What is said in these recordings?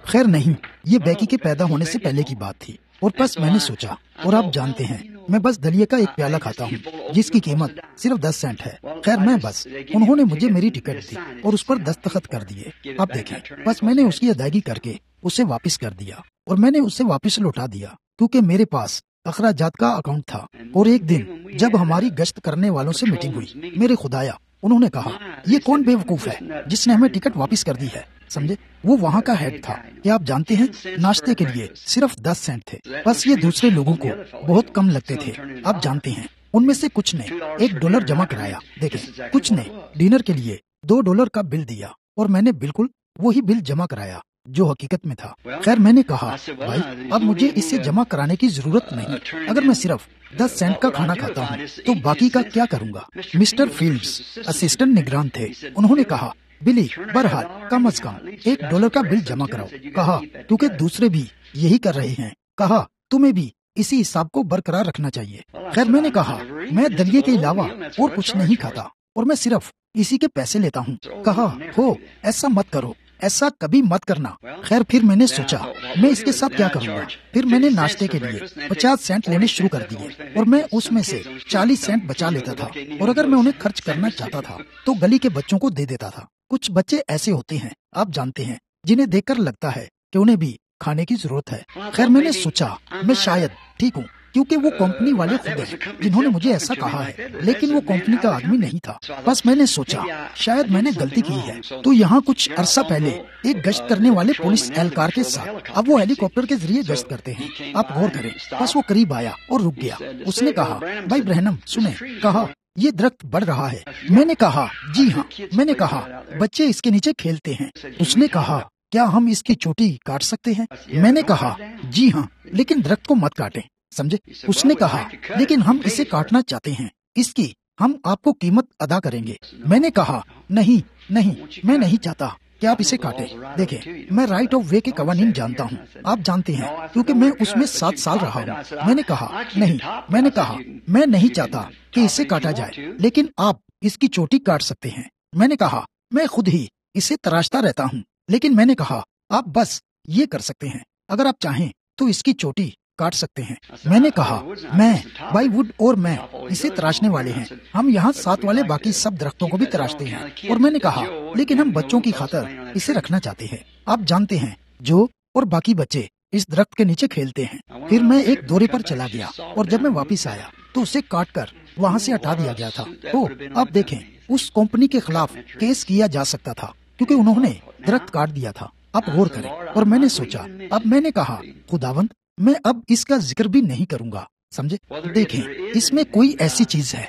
خیر نہیں، یہ بیکی کے پیدا ہونے سے پہلے کی بات تھی، اور بس میں نے سوچا، اور آپ جانتے ہیں میں بس دلیے کا ایک پیالہ کھاتا ہوں جس کی قیمت صرف 10 سینٹ ہے۔ خیر میں بس انہوں نے مجھے میری ٹکٹ دی اور اس پر دستخط کر دیے۔ آپ دیکھیں، بس میں نے اس کی ادائیگی کر کے اسے واپس کر دیا، اور میں نے اسے واپس لوٹا دیا کیونکہ میرے پاس اخراجات کا اکاؤنٹ تھا۔ اور ایک دن جب ہماری گشت کرنے والوں سے میٹنگ ہوئی، میرے خدایا انہوں نے کہا یہ کون بے وقوف ہے جس نے ہمیں ٹکٹ واپس کر دی ہے، سمجھے؟ وہ وہاں کا ہیڈ تھا کہ آپ جانتے ہیں ناشتے کے لیے صرف 10 سینٹ تھے، بس یہ دوسرے لوگوں کو بہت کم لگتے تھے۔ آپ جانتے ہیں ان میں سے کچھ نے $1 جمع کرایا، دیکھیں کچھ نے ڈنر کے لیے $2 کا بل دیا، اور میں نے بالکل وہی بل جمع کرایا جو حقیقت میں تھا۔ خیر میں نے کہا بھائی اب مجھے اسے جمع کرانے کی ضرورت نہیں، اگر میں صرف 10 سینٹ کا کھانا کھاتا ہوں تو باقی کا کیا کروں گا؟ مسٹر فیلڈز اسسٹنٹ نگران تھے، انہوں نے کہا بلی بہرحال کم از کم $1 کا بل جمع کراؤ۔ کہا کیونکہ دوسرے بھی یہی کر رہے ہیں، کہا تمہیں بھی اسی حساب کو برقرار رکھنا چاہیے۔ خیر میں نے کہا میں دلیے کے علاوہ اور کچھ نہیں کھاتا، اور میں صرف اسی کے پیسے لیتا ہوں۔ کہا ہو ایسا مت کرو، ایسا کبھی مت کرنا۔ خیر پھر میں نے سوچا میں اس کے ساتھ کیا کروں گا۔ پھر میں نے ناشتے کے لیے 50 سینٹ لینے شروع کر دیے، اور میں اس میں سے 40 سینٹ بچا لیتا تھا، اور اگر میں انہیں خرچ کرنا چاہتا تھا تو گلی کے بچوں کو دے دیتا تھا۔ کچھ بچے ایسے ہوتے ہیں آپ جانتے ہیں جنہیں دیکھ کر لگتا ہے کہ انہیں بھی کھانے کی ضرورت ہے۔ خیر میں نے سوچا میں شاید ٹھیک ہوں کیونکہ وہ کمپنی والے خود ہیں جنہوں نے مجھے ایسا کہا ہے، لیکن وہ کمپنی کا آدمی نہیں تھا۔ بس میں نے سوچا شاید میں نے غلطی کی ہے۔ تو یہاں کچھ عرصہ پہلے ایک گشت کرنے والے پولیس اہلکار کے ساتھ، اب وہ ہیلی کاپٹر کے ذریعے گشت کرتے ہیں، آپ غور کریں۔ بس وہ قریب آیا اور رک گیا۔ اس نے کہا بھائی برہنم سنیں، کہا یہ درخت بڑھ رہا ہے۔ میں نے کہا جی ہاں۔ میں نے کہا بچے اس کے نیچے کھیلتے ہیں۔ اس نے کہا کیا ہم اس کی چوٹی کاٹ سکتے ہیں؟ میں نے کہا جی ہاں، لیکن درخت کو مت کاٹیں، سمجھے؟ اس نے کہا لیکن ہم اسے کاٹنا چاہتے ہیں، اس کی ہم آپ کو قیمت ادا کریں گے۔ میں نے کہا نہیں نہیں، میں نہیں چاہتا کہ آپ اسے کاٹیں۔ دیکھیں میں رائٹ آف وے کے قوانین جانتا ہوں، آپ جانتے ہیں کیونکہ میں اس میں 7 سال رہا ہوں۔ میں نے کہا نہیں، میں نے کہا میں نہیں چاہتا کہ اسے کاٹا جائے، لیکن آپ اس کی چوٹی کاٹ سکتے ہیں۔ میں نے کہا میں خود ہی اسے تراشتا رہتا ہوں، لیکن میں نے کہا آپ بس یہ کر سکتے ہیں، اگر آپ چاہیں تو اس کی چوٹی کاٹ سکتے ہیں۔ میں نے کہا میں بائی ووڈ اور میں اسے تراشنے والے ہیں، ہم یہاں ساتھ والے باقی سب درختوں کو بھی تراشتے ہیں۔ اور میں نے کہا لیکن ہم بچوں کی خاطر اسے رکھنا چاہتے ہیں، آپ جانتے ہیں جو اور باقی بچے اس درخت کے نیچے کھیلتے ہیں۔ پھر میں ایک دورے پر چلا گیا، اور جب میں واپس آیا تو اسے کاٹ کر وہاں سے ہٹا دیا گیا تھا۔ آپ دیکھیں اس کمپنی کے خلاف کیس کیا جا سکتا تھا کیونکہ انہوں نے درخت کاٹ دیا تھا۔ آپ غور کریں۔ اور میں نے سوچا اب میں نے کہا خداوند میں اب اس کا ذکر بھی نہیں کروں گا، سمجھے؟ دیکھیں اس میں کوئی ایسی چیز ہے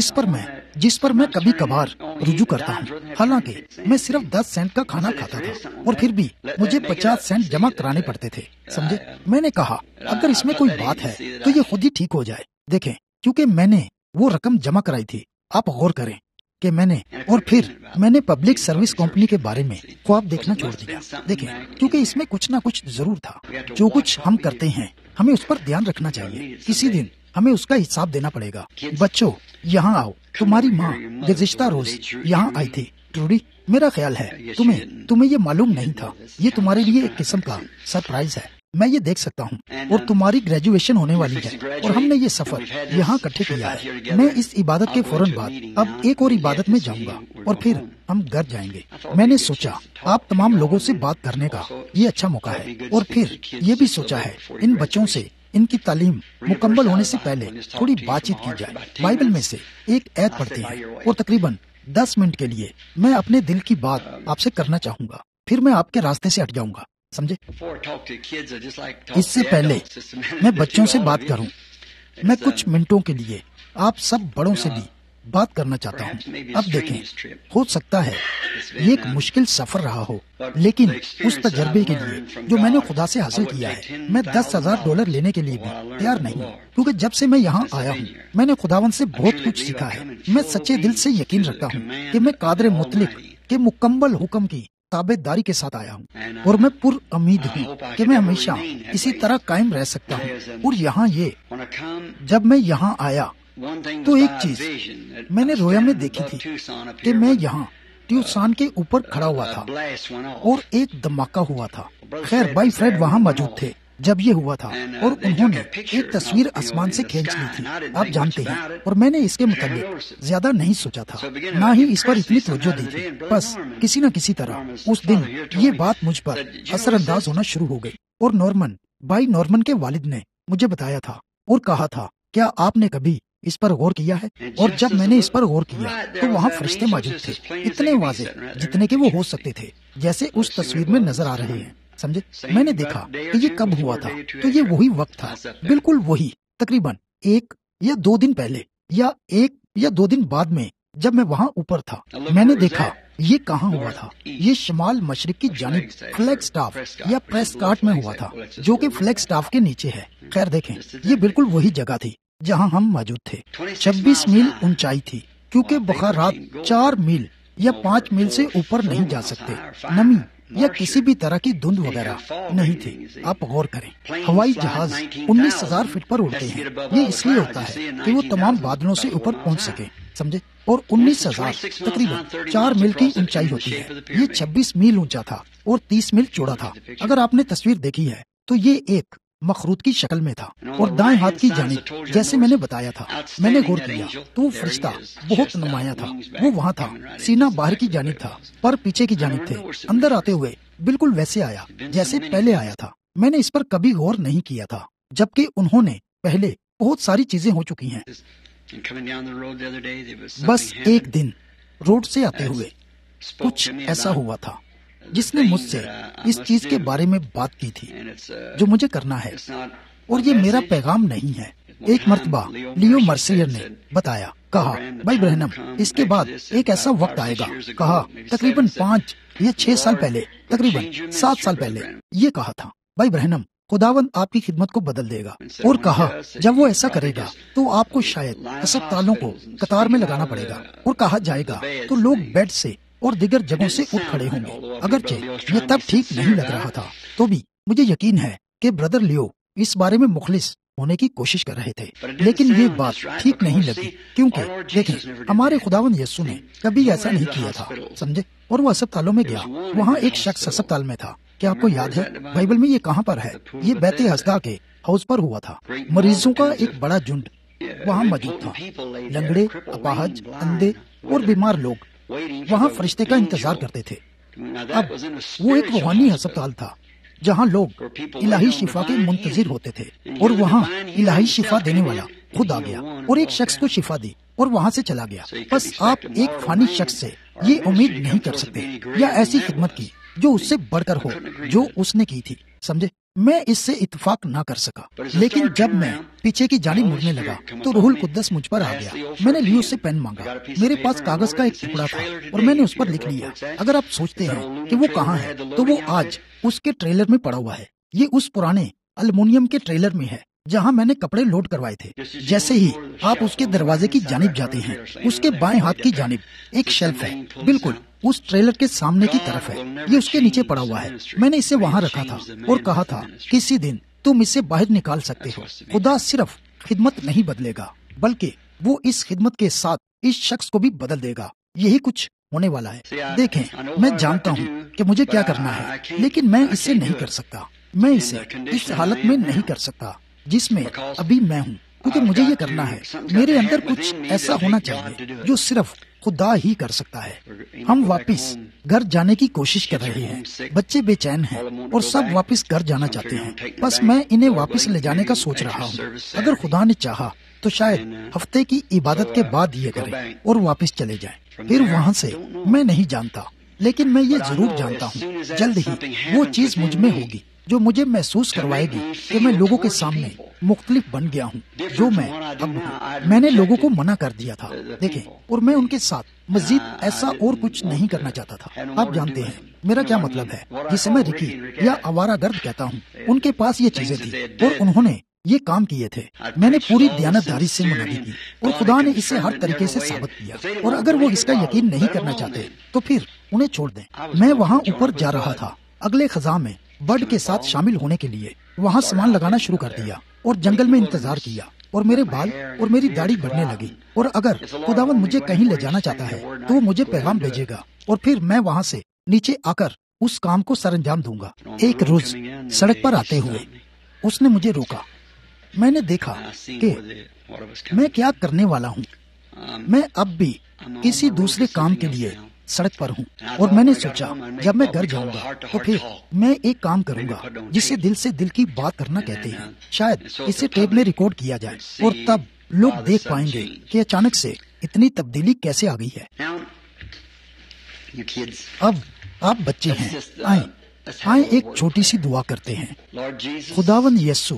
جس پر میں کبھی کبھار رجوع کرتا ہوں، حالانکہ میں صرف 10 سینٹ کا کھانا کھاتا تھا اور پھر بھی مجھے 50 سینٹ جمع کرانے پڑتے تھے، سمجھے؟ میں نے کہا اگر اس میں کوئی بات ہے تو یہ خود ہی ٹھیک ہو جائے۔ دیکھیں کیونکہ میں نے وہ رقم جمع کرائی تھی، آپ غور کریں کہ اور پھر میں نے پبلک سروس کمپنی کے بارے میں خواب دیکھنا چھوڑ دیا۔ دیکھیں کیونکہ اس میں کچھ نہ کچھ ضرور تھا، جو کچھ ہم کرتے ہیں ہمیں اس پر دھیان رکھنا چاہیے، کسی دن ہمیں اس کا حساب دینا پڑے گا۔ بچوں یہاں آؤ، تمہاری ماں گزشتہ روز یہاں آئی تھی ٹروڈی، میرا خیال ہے تمہیں یہ معلوم نہیں تھا، یہ تمہارے لیے ایک قسم کا سرپرائز ہے، میں یہ دیکھ سکتا ہوں، اور تمہاری گریجویشن ہونے والی ہے اور ہم نے یہ سفر یہاں اکٹھے کیا ہے۔ میں اس عبادت کے فوراً بعد اب ایک اور عبادت میں جاؤں گا اور پھر ہم گھر جائیں گے۔ میں نے سوچا آپ تمام لوگوں سے بات کرنے کا یہ اچھا موقع ہے، اور پھر یہ بھی سوچا ہے ان بچوں سے ان کی تعلیم مکمل ہونے سے پہلے تھوڑی بات چیت کی جائے، بائبل میں سے ایک ایت پڑھتے ہیں، اور تقریباً 10 منٹ کے لیے میں اپنے دل کی بات آپ سے کرنا چاہوں گا، پھر میں آپ کے راستے سے ہٹ جاؤں گا، سمجھے؟ اس سے پہلے میں بچوں سے بات کروں، میں کچھ منٹوں کے لیے آپ سب بڑوں سے بھی بات کرنا چاہتا ہوں۔ اب دیکھیں ہو سکتا ہے یہ ایک مشکل سفر رہا ہو، لیکن اس تجربے کے لیے جو میں نے خدا سے حاصل کیا ہے میں $10,000 لینے کے لیے بھی تیار نہیں ہوں، کیونکہ جب سے میں یہاں آیا ہوں میں نے خداوند سے بہت کچھ سیکھا ہے۔ میں سچے دل سے یقین رکھتا ہوں کہ میں قادر مطلق کے مکمل حکم کی تابع داری کے ساتھ آیا ہوں، اور میں پر امید ہوں کہ میں ہمیشہ اسی طرح قائم رہ سکتا ہوں۔ اور یہاں جب میں یہاں آیا تو ایک چیز میں نے رویا میں دیکھی تھی کہ میں یہاں ٹیوسان کے اوپر کھڑا ہوا تھا اور ایک دھماکہ ہوا تھا، خیر بھائی فریڈ وہاں موجود تھے جب یہ ہوا تھا، اور انہوں نے ایک تصویر آسمان سے کھینچ لی تھی، آپ جانتے ہیں، اور میں نے اس کے متعلق زیادہ نہیں سوچا تھا، نہ ہی اس پر اتنی توجہ دی تھی۔ بس کسی نہ کسی طرح اس دن یہ بات مجھ پر اثر انداز ہونا شروع ہو گئی، اور بھائی نورمن کے والد نے مجھے بتایا تھا اور کہا تھا، کیا آپ نے کبھی اس پر غور کیا ہے؟ اور جب میں نے اس پر غور کیا تو وہاں فرشتے موجود تھے، اتنے واضح جتنے کہ وہ ہو سکتے تھے، جیسے اس تصویر میں نظر آ رہے ہیں، سمجھے؟ میں نے دیکھا کہ یہ کب ہوا تھا، تو یہ وہی وقت تھا، بالکل وہی، تقریباً 1 یا 2 دن پہلے، یا 1 یا 2 دن بعد میں، جب میں وہاں اوپر تھا۔ میں نے دیکھا یہ کہاں ہوا تھا، یہ شمال مشرق کی جانب فلیگ سٹاف یا پریس کارٹ میں ہوا تھا، جو کہ فلیگ سٹاف کے نیچے ہے۔ خیر دیکھیں، یہ بالکل وہی جگہ تھی جہاں ہم موجود تھے۔ 26 میل اونچائی تھی، کیونکہ بخارات 4 میل یا 5 میل سے اوپر نہیں جا سکتے، نمی یا کسی بھی طرح کی دھند وغیرہ نہیں تھی۔ آپ غور کریں، ہوائی جہاز 19,000 فٹ پر اڑتے ہیں، یہ اس لیے ہوتا ہے کہ وہ تمام بادلوں سے اوپر پہنچ سکے، سمجھے؟ اور 19,000 تقریباً 4 میل کی اونچائی ہوتی ہے۔ یہ 26 میل اونچا تھا اور 30 میل چوڑا تھا۔ اگر آپ نے تصویر دیکھی ہے تو یہ ایک مخروط کی شکل میں تھا، اور دائیں ہاتھ کی جانب، جیسے میں نے بتایا تھا، میں نے غور کیا تو وہ فرشتہ بہت نمایاں تھا، وہ وہاں تھا، سینہ باہر کی جانب تھا، پر پیچھے کی جانب تھے، اندر آتے ہوئے بالکل ویسے آیا جیسے پہلے آیا تھا۔ میں نے اس پر کبھی غور نہیں کیا تھا، جبکہ انہوں نے پہلے بہت ساری چیزیں ہو چکی ہیں۔ بس ایک دن روڈ سے آتے ہوئے کچھ ایسا ہوا تھا جس نے مجھ سے اس چیز کے بارے میں بات کی تھی جو مجھے کرنا ہے، اور یہ میرا پیغام نہیں ہے۔ ایک مرتبہ لیو مرسیئر نے بتایا، کہا، بھائی برہنم، اس کے بعد ایک ایسا وقت آئے گا، کہا تقریباً 5 یا 6 سال پہلے، تقریباً 7 سال پہلے یہ کہا تھا، بھائی برہنم، خداوند آپ کی خدمت کو بدل دے گا، اور کہا جب وہ ایسا کرے گا تو آپ کو شاید ہسپتالوں کو قطار میں لگانا پڑے گا، اور کہا جائے گا تو لوگ بیڈ سے اور دیگر جگہوں سے اٹھ کھڑے ہوں گے۔ اگرچہ یہ تب ٹھیک نہیں لگ رہا تھا، تو بھی مجھے یقین ہے کہ بردر لیو اس بارے میں مخلص ہونے کی کوشش کر رہے تھے، لیکن یہ بات ٹھیک نہیں لگی، کیونکہ دیکھیں ہمارے خداوند یسوع نے کبھی ایسا نہیں کیا تھا، سمجھے؟ اور وہ ہسپتالوں میں گیا، وہاں ایک شخص ہسپتال میں تھا، کیا آپ کو یاد ہے؟ بائبل میں یہ کہاں پر ہے؟ یہ بیت ہسدا کے حوض پر ہوا تھا۔ مریضوں کا ایک بڑا جھنڈ وہاں موجود تھا، لنگڑے، اپاہج، اندھے اور بیمار لوگ وہاں فرشتے کا انتظار کرتے تھے۔ اب وہ ایک روحانی ہسپتال تھا جہاں لوگ الہی شفا کے منتظر ہوتے تھے، اور وہاں الہی شفا دینے والا خود آ گیا اور ایک شخص کو شفا دی اور وہاں سے چلا گیا۔ بس آپ ایک فانی شخص سے یہ امید نہیں کر سکتے یا ایسی خدمت کی جو اس سے بڑھ کر ہو جو اس نے کی تھی، سمجھے؟ میں اس سے اتفاق نہ کر سکا، لیکن جب میں پیچھے کی جانب مڑنے لگا تو روح القدس مجھ پر آ گیا۔ میں نے لیو سے پین مانگا، میرے پاس کاغذ کا ایک ٹکڑا تھا اور میں نے اس پر لکھ لیا۔ اگر آپ سوچتے ہیں کہ وہ کہاں ہے تو وہ آج اس کے ٹریلر میں پڑا ہوا ہے۔ یہ اس پرانے المونیم کے ٹریلر میں ہے جہاں میں نے کپڑے لوڈ کروائے تھے۔ جیسے ہی آپ اس کے دروازے کی جانب جاتے ہیں، اس کے بائیں ہاتھ کی جانب ایک شیلف ہے، بالکل اس ٹریلر کے سامنے کی طرف ہے، یہ اس کے نیچے پڑا ہوا ہے۔ میں نے اسے وہاں رکھا تھا اور کہا تھا کسی دن تم اسے باہر نکال سکتے ہو۔ خدا صرف خدمت نہیں بدلے گا بلکہ وہ اس خدمت کے ساتھ اس شخص کو بھی بدل دے گا۔ یہی کچھ ہونے والا ہے۔ دیکھیں، میں جانتا ہوں کہ مجھے کیا کرنا ہے، لیکن میں اسے نہیں کر سکتا۔ میں اسے اس حالت میں نہیں کر سکتا جس میں ابھی میں ہوں، کیونکہ مجھے یہ کرنا ہے۔ میرے اندر کچھ ایسا ہونا چاہیے جو صرف خدا ہی کر سکتا ہے۔ ہم واپس گھر جانے کی کوشش کر رہے ہیں، بچے بے چین ہیں اور سب واپس گھر جانا چاہتے ہیں۔ بس میں انہیں واپس لے جانے کا سوچ رہا ہوں۔ اگر خدا نے چاہا تو شاید ہفتے کی عبادت کے بعد یہ کریں اور واپس چلے جائیں۔ پھر وہاں سے میں نہیں جانتا، لیکن میں یہ ضرور جانتا ہوں جلد ہی وہ چیز مجھ میں ہوگی جو مجھے محسوس کروائے گی کہ میں لوگوں کے سامنے مختلف بن گیا ہوں جو میں اب ہوں۔ میں نے لوگوں کو منع کر دیا تھا، دیکھیں، اور میں ان کے ساتھ مزید ایسا اور کچھ نہیں کرنا چاہتا تھا۔ آپ جانتے ہیں میرا کیا مطلب ہے، جسے میں رکی یا آوارہ گرد کہتا ہوں۔ ان کے پاس یہ چیزیں تھیں اور انہوں نے یہ کام کیے تھے۔ میں نے پوری دیانتداری سے منادی کی اور خدا نے اسے ہر طریقے سے ثابت کیا، اور اگر وہ اس کا یقین نہیں کرنا چاہتے تو پھر انہیں چھوڑ دیں۔ میں وہاں اوپر جا رہا تھا اگلے خزاں میں برڈ کے ساتھ شامل ہونے کے لیے۔ وہاں سامان لگانا شروع کر دیا اور جنگل میں انتظار کیا، اور میرے بال اور میری داڑھی بڑھنے لگی۔ اور اگر خداوند مجھے کہیں لے جانا چاہتا ہے تو وہ مجھے پیغام بھیجے گا، اور پھر میں وہاں سے نیچے آ کر اس کام کو سر انجام دوں گا۔ ایک روز سڑک پر آتے ہوئے اس نے مجھے روکا۔ میں نے دیکھا کہ میں کیا کرنے والا ہوں۔ میں اب بھی کسی دوسرے کام کے لیے سڑک پر ہوں، اور میں نے سوچا جب میں گھر جاؤں گا تو پھر میں ایک کام کروں گا جسے دل سے دل کی بات کرنا کہتے ہیں۔ شاید اسے ٹیپ میں ریکارڈ کیا جائے، اور تب لوگ دیکھ پائیں گے کہ اچانک سے اتنی تبدیلی کیسے آ گئی ہے۔ اب آپ بچے ہیں، آئیں ایک چھوٹی سی دعا کرتے ہیں۔ خداوند یسوع،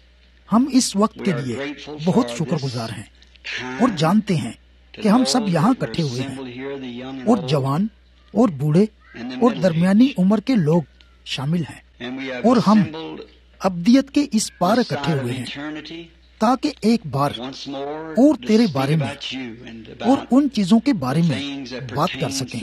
ہم اس وقت کے لیے بہت شکر گزار ہیں اور جانتے ہیں کہ ہم سب یہاں اکٹھے ہوئے ہیں، اور جوان اور بوڑھے اور درمیانی عمر کے لوگ شامل ہیں، اور ہم ابدیت کے اس پار اکٹھے ہوئے ہیں تاکہ ایک بار اور تیرے بارے میں اور ان چیزوں کے بارے میں بات کر سکیں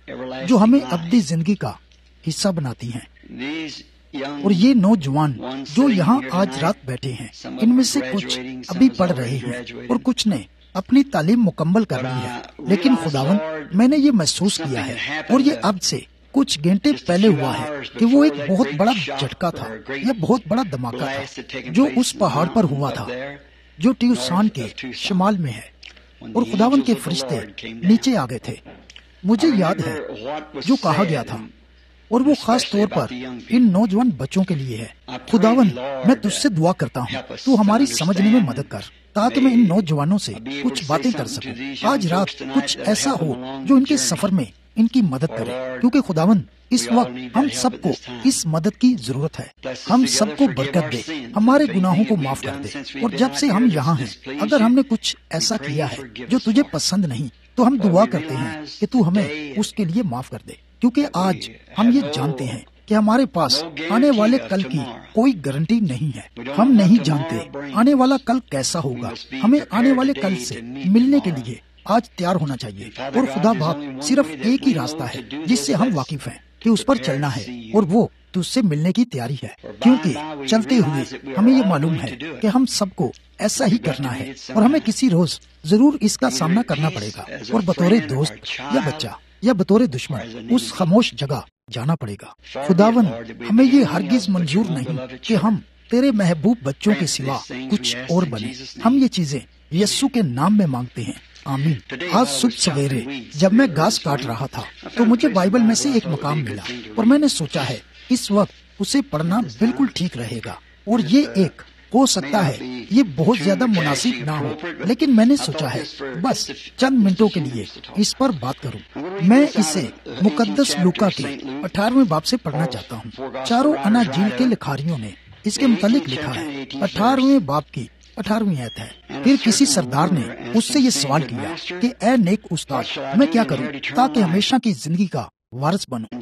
جو ہمیں ابدی زندگی کا حصہ بناتی ہیں۔ اور یہ نوجوان جو یہاں آج رات بیٹھے ہیں، ان میں سے کچھ ابھی پڑھ رہے ہیں اور کچھ نے اپنی تعلیم مکمل کر لی ہے، لیکن خداوند میں نے یہ محسوس کیا ہے، اور یہ اب سے کچھ گھنٹے پہلے ہوا ہے کہ وہ ایک بہت بڑا جھٹکا تھا یا بہت بڑا دھماکہ تھا جو اس پہاڑ پر ہوا تھا جو ٹیوسان کے شمال میں ہے، اور خداوند کے فرشتے نیچے آ گئے تھے۔ مجھے یاد ہے جو کہا گیا تھا، اور وہ خاص طور پر ان نوجوان بچوں کے لیے ہے۔ خداوند میں تجھ سے دعا کرتا ہوں تو ہماری سمجھنے میں مدد کر تاکہ میں ان نوجوانوں سے کچھ باتیں کر سکوں۔ آج رات کچھ ایسا ہو جو ان کے سفر میں ان کی مدد کرے، کیونکہ خداوند اس وقت ہم سب کو اس مدد کی ضرورت ہے۔ ہم سب کو برکت دے، ہمارے گناہوں کو معاف کر دے، اور جب سے ہم یہاں ہیں اگر ہم نے کچھ ایسا کیا ہے جو تجھے پسند نہیں تو ہم دعا کرتے ہیں کہ تو ہمیں اس کے لیے معاف کر دے، کیونکہ آج ہم یہ جانتے ہیں کہ ہمارے پاس آنے والے کل کی کوئی گارنٹی نہیں ہے۔ ہم نہیں جانتے آنے والا کل کیسا ہوگا۔ ہمیں آنے والے کل سے ملنے کے لیے آج تیار ہونا چاہیے، اور خدا باپ صرف ایک ہی راستہ ہے جس سے ہم واقف ہیں کہ اس پر چلنا ہے، اور وہ تجھ سے ملنے کی تیاری ہے، کیونکہ چلتے ہوئے ہمیں یہ معلوم ہے کہ ہم سب کو ایسا ہی کرنا ہے، اور ہمیں کسی روز ضرور اس کا سامنا کرنا پڑے گا، اور بطور دوست یا بچہ یا بطور دشمن اس خاموش جگہ جانا پڑے گا۔ خداوند ہمیں یہ ہرگز منظور نہیں کہ ہم تیرے محبوب بچوں کے سوا کچھ اور بنے۔ ہم یہ چیزیں یسوع کے نام میں مانگتے ہیں، آمین۔ آج صبح سویرے جب میں گھاس کاٹ رہا تھا تو مجھے بائبل میں سے ایک مقام ملا، اور میں نے سوچا ہے اس وقت اسے پڑھنا بالکل ٹھیک رہے گا، اور یہ ایک ہو سکتا ہے یہ بہت زیادہ مناسب نہ ہو، لیکن میں نے سوچا ہے بس چند منٹوں کے لیے اس پر بات کروں۔ میں اسے مقدس لوکا کے 18ویں باب سے پڑھنا چاہتا ہوں۔ چاروں اناجیل کے لکھاریوں نے اس کے متعلق لکھا ہے۔ 18ویں باب کی 18ویں آیت ہے۔ پھر کسی سردار نے اس سے یہ سوال کیا کہ اے نیک استاد، میں کیا کروں تاکہ ہمیشہ کی زندگی کا وارث بنوں؟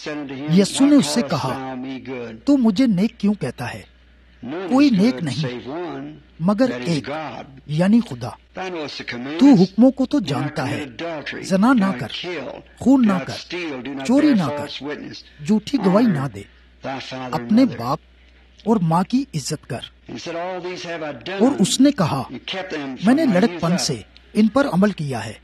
یسوع نے اس سے کہا، تو مجھے نیک کیوں کہتا ہے؟ کوئی نیک نہیں مگر ایک، یعنی خدا۔ تو حکموں کو تو جانتا ہے، زنا نہ کر، خون نہ کر، چوری نہ کر، جھوٹی گواہی نہ دے، اپنے باپ اور ماں کی عزت کر۔ اور اس نے کہا، میں نے لڑک پن سے ان پر عمل کیا ہے۔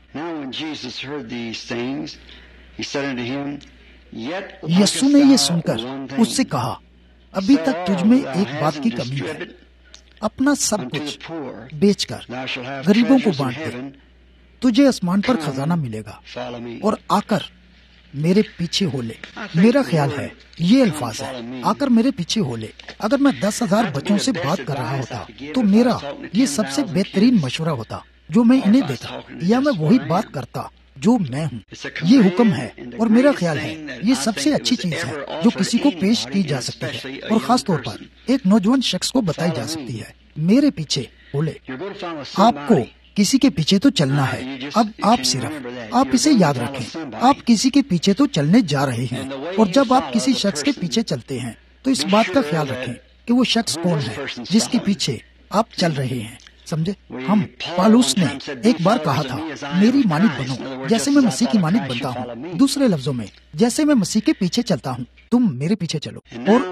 یسوع نے یہ سن کر اس سے کہا، ابھی تک تجھ میں ایک بات کی کمی ہے، اپنا سب کچھ بیچ کر غریبوں کو بانٹ دے، تجھے آسمان پر خزانہ ملے گا، اور آ کر میرے پیچھے ہو لے۔ میرا خیال ہے یہ الفاظ ہے، آ کر میرے پیچھے ہو لے۔ اگر میں 10,000 بچوں سے بات کر رہا ہوتا تو میرا یہ سب سے بہترین مشورہ ہوتا جو میں انہیں دیتا، یا میں وہی بات کرتا جو میں ہوں۔ یہ حکم ہے، اور میرا خیال ہے یہ سب سے اچھی چیز ہے جو کسی کو پیش کی جا سکتی ہے، اور خاص طور پر ایک نوجوان شخص کو بتائی جا سکتی ہے۔ میرے پیچھے ہو لے۔ آپ کو کسی کے پیچھے تو چلنا ہے، اب آپ اسے یاد رکھیں، آپ کسی کے پیچھے تو چلنے جا رہے ہیں، اور جب آپ کسی شخص کے پیچھے چلتے ہیں تو اس بات کا خیال رکھیں کہ وہ شخص کون ہے جس کے پیچھے آپ چل رہے ہیں، سمجھے؟ پالوس نے ایک بار کہا تھا، میری مانند بنو جیسے میں مسیح کی مانند بنتا ہوں۔ دوسرے لفظوں میں، جیسے میں مسیح کے پیچھے چلتا ہوں تم میرے پیچھے چلو۔ اور اب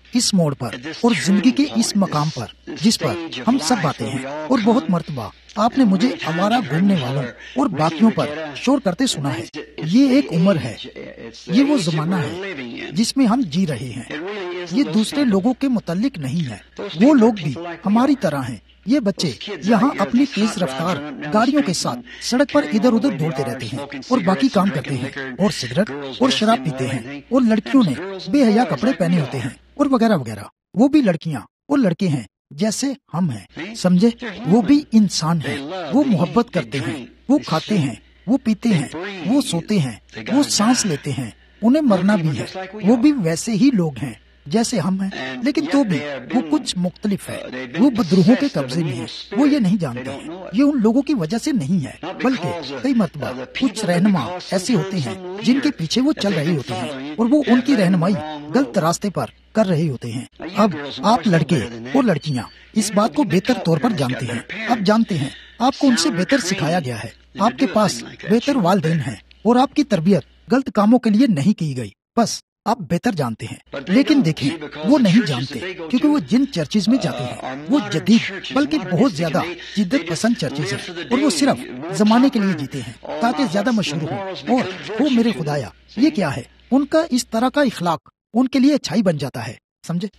اس موڑ پر اور زندگی کے اس مقام پر جس پر ہم سب آتے ہیں، اور بہت مرتبہ آپ نے مجھے آوارہ گھومنے والوں اور باقیوں پر شور کرتے سنا ہے۔ یہ ایک عمر ہے، یہ وہ زمانہ ہے جس میں ہم جی رہے ہیں۔ یہ دوسرے لوگوں کے متعلق نہیں ہے، وہ لوگ بھی ہماری طرح ہیں۔ یہ بچے یہاں اپنی تیز رفتار گاڑیوں کے ساتھ سڑک پر ادھر ادھر دوڑتے رہتے ہیں اور باقی کام کرتے ہیں، اور سگریٹ اور شراب پیتے ہیں، اور لڑکیوں نے بے حیا کپڑے پہنے ہوتے ہیں اور وغیرہ وغیرہ۔ وہ بھی لڑکیاں اور لڑکے ہیں جیسے ہم ہیں، سمجھے؟ وہ بھی انسان ہیں، وہ محبت کرتے ہیں، وہ کھاتے ہیں، وہ پیتے ہیں، وہ سوتے ہیں، وہ سانس لیتے ہیں، انہیں مرنا بھی ہے۔ وہ بھی ویسے ہی لوگ ہیں جیسے ہم ہیں، لیکن تو بھی وہ کچھ مختلف ہے۔ وہ بدروہوں کے قبضے میں ہیں، وہ یہ نہیں جانتے ہیں۔ یہ ان لوگوں کی وجہ سے نہیں ہے، بلکہ کئی مرتبہ کچھ رہنما ایسے ہوتے ہیں جن کے پیچھے وہ چل رہے ہوتے ہیں، اور وہ ان کی رہنمائی غلط راستے پر کر رہے ہوتے ہیں۔ اب آپ لڑکے اور لڑکیاں اس بات کو بہتر طور پر جانتے ہیں۔ آپ جانتے ہیں، آپ کو ان سے بہتر سکھایا گیا ہے، آپ کے پاس بہتر والدین ہیں، اور آپ کی تربیت غلط کاموں کے لیے نہیں کی گئی، بس آپ بہتر جانتے ہیں۔ لیکن دیکھیں، وہ نہیں جانتے، کیونکہ وہ جن چرچز میں جاتے ہیں وہ جدید بلکہ بہت زیادہ جدت پسند چرچز ہیں، اور وہ صرف زمانے کے لیے جیتے ہیں تاکہ زیادہ مشہور ہوں۔ اور وہ میرے خدایا، یہ کیا ہے؟ ان کا اس طرح کا اخلاق ان کے لیے اچھائی بن جاتا ہے، سمجھے؟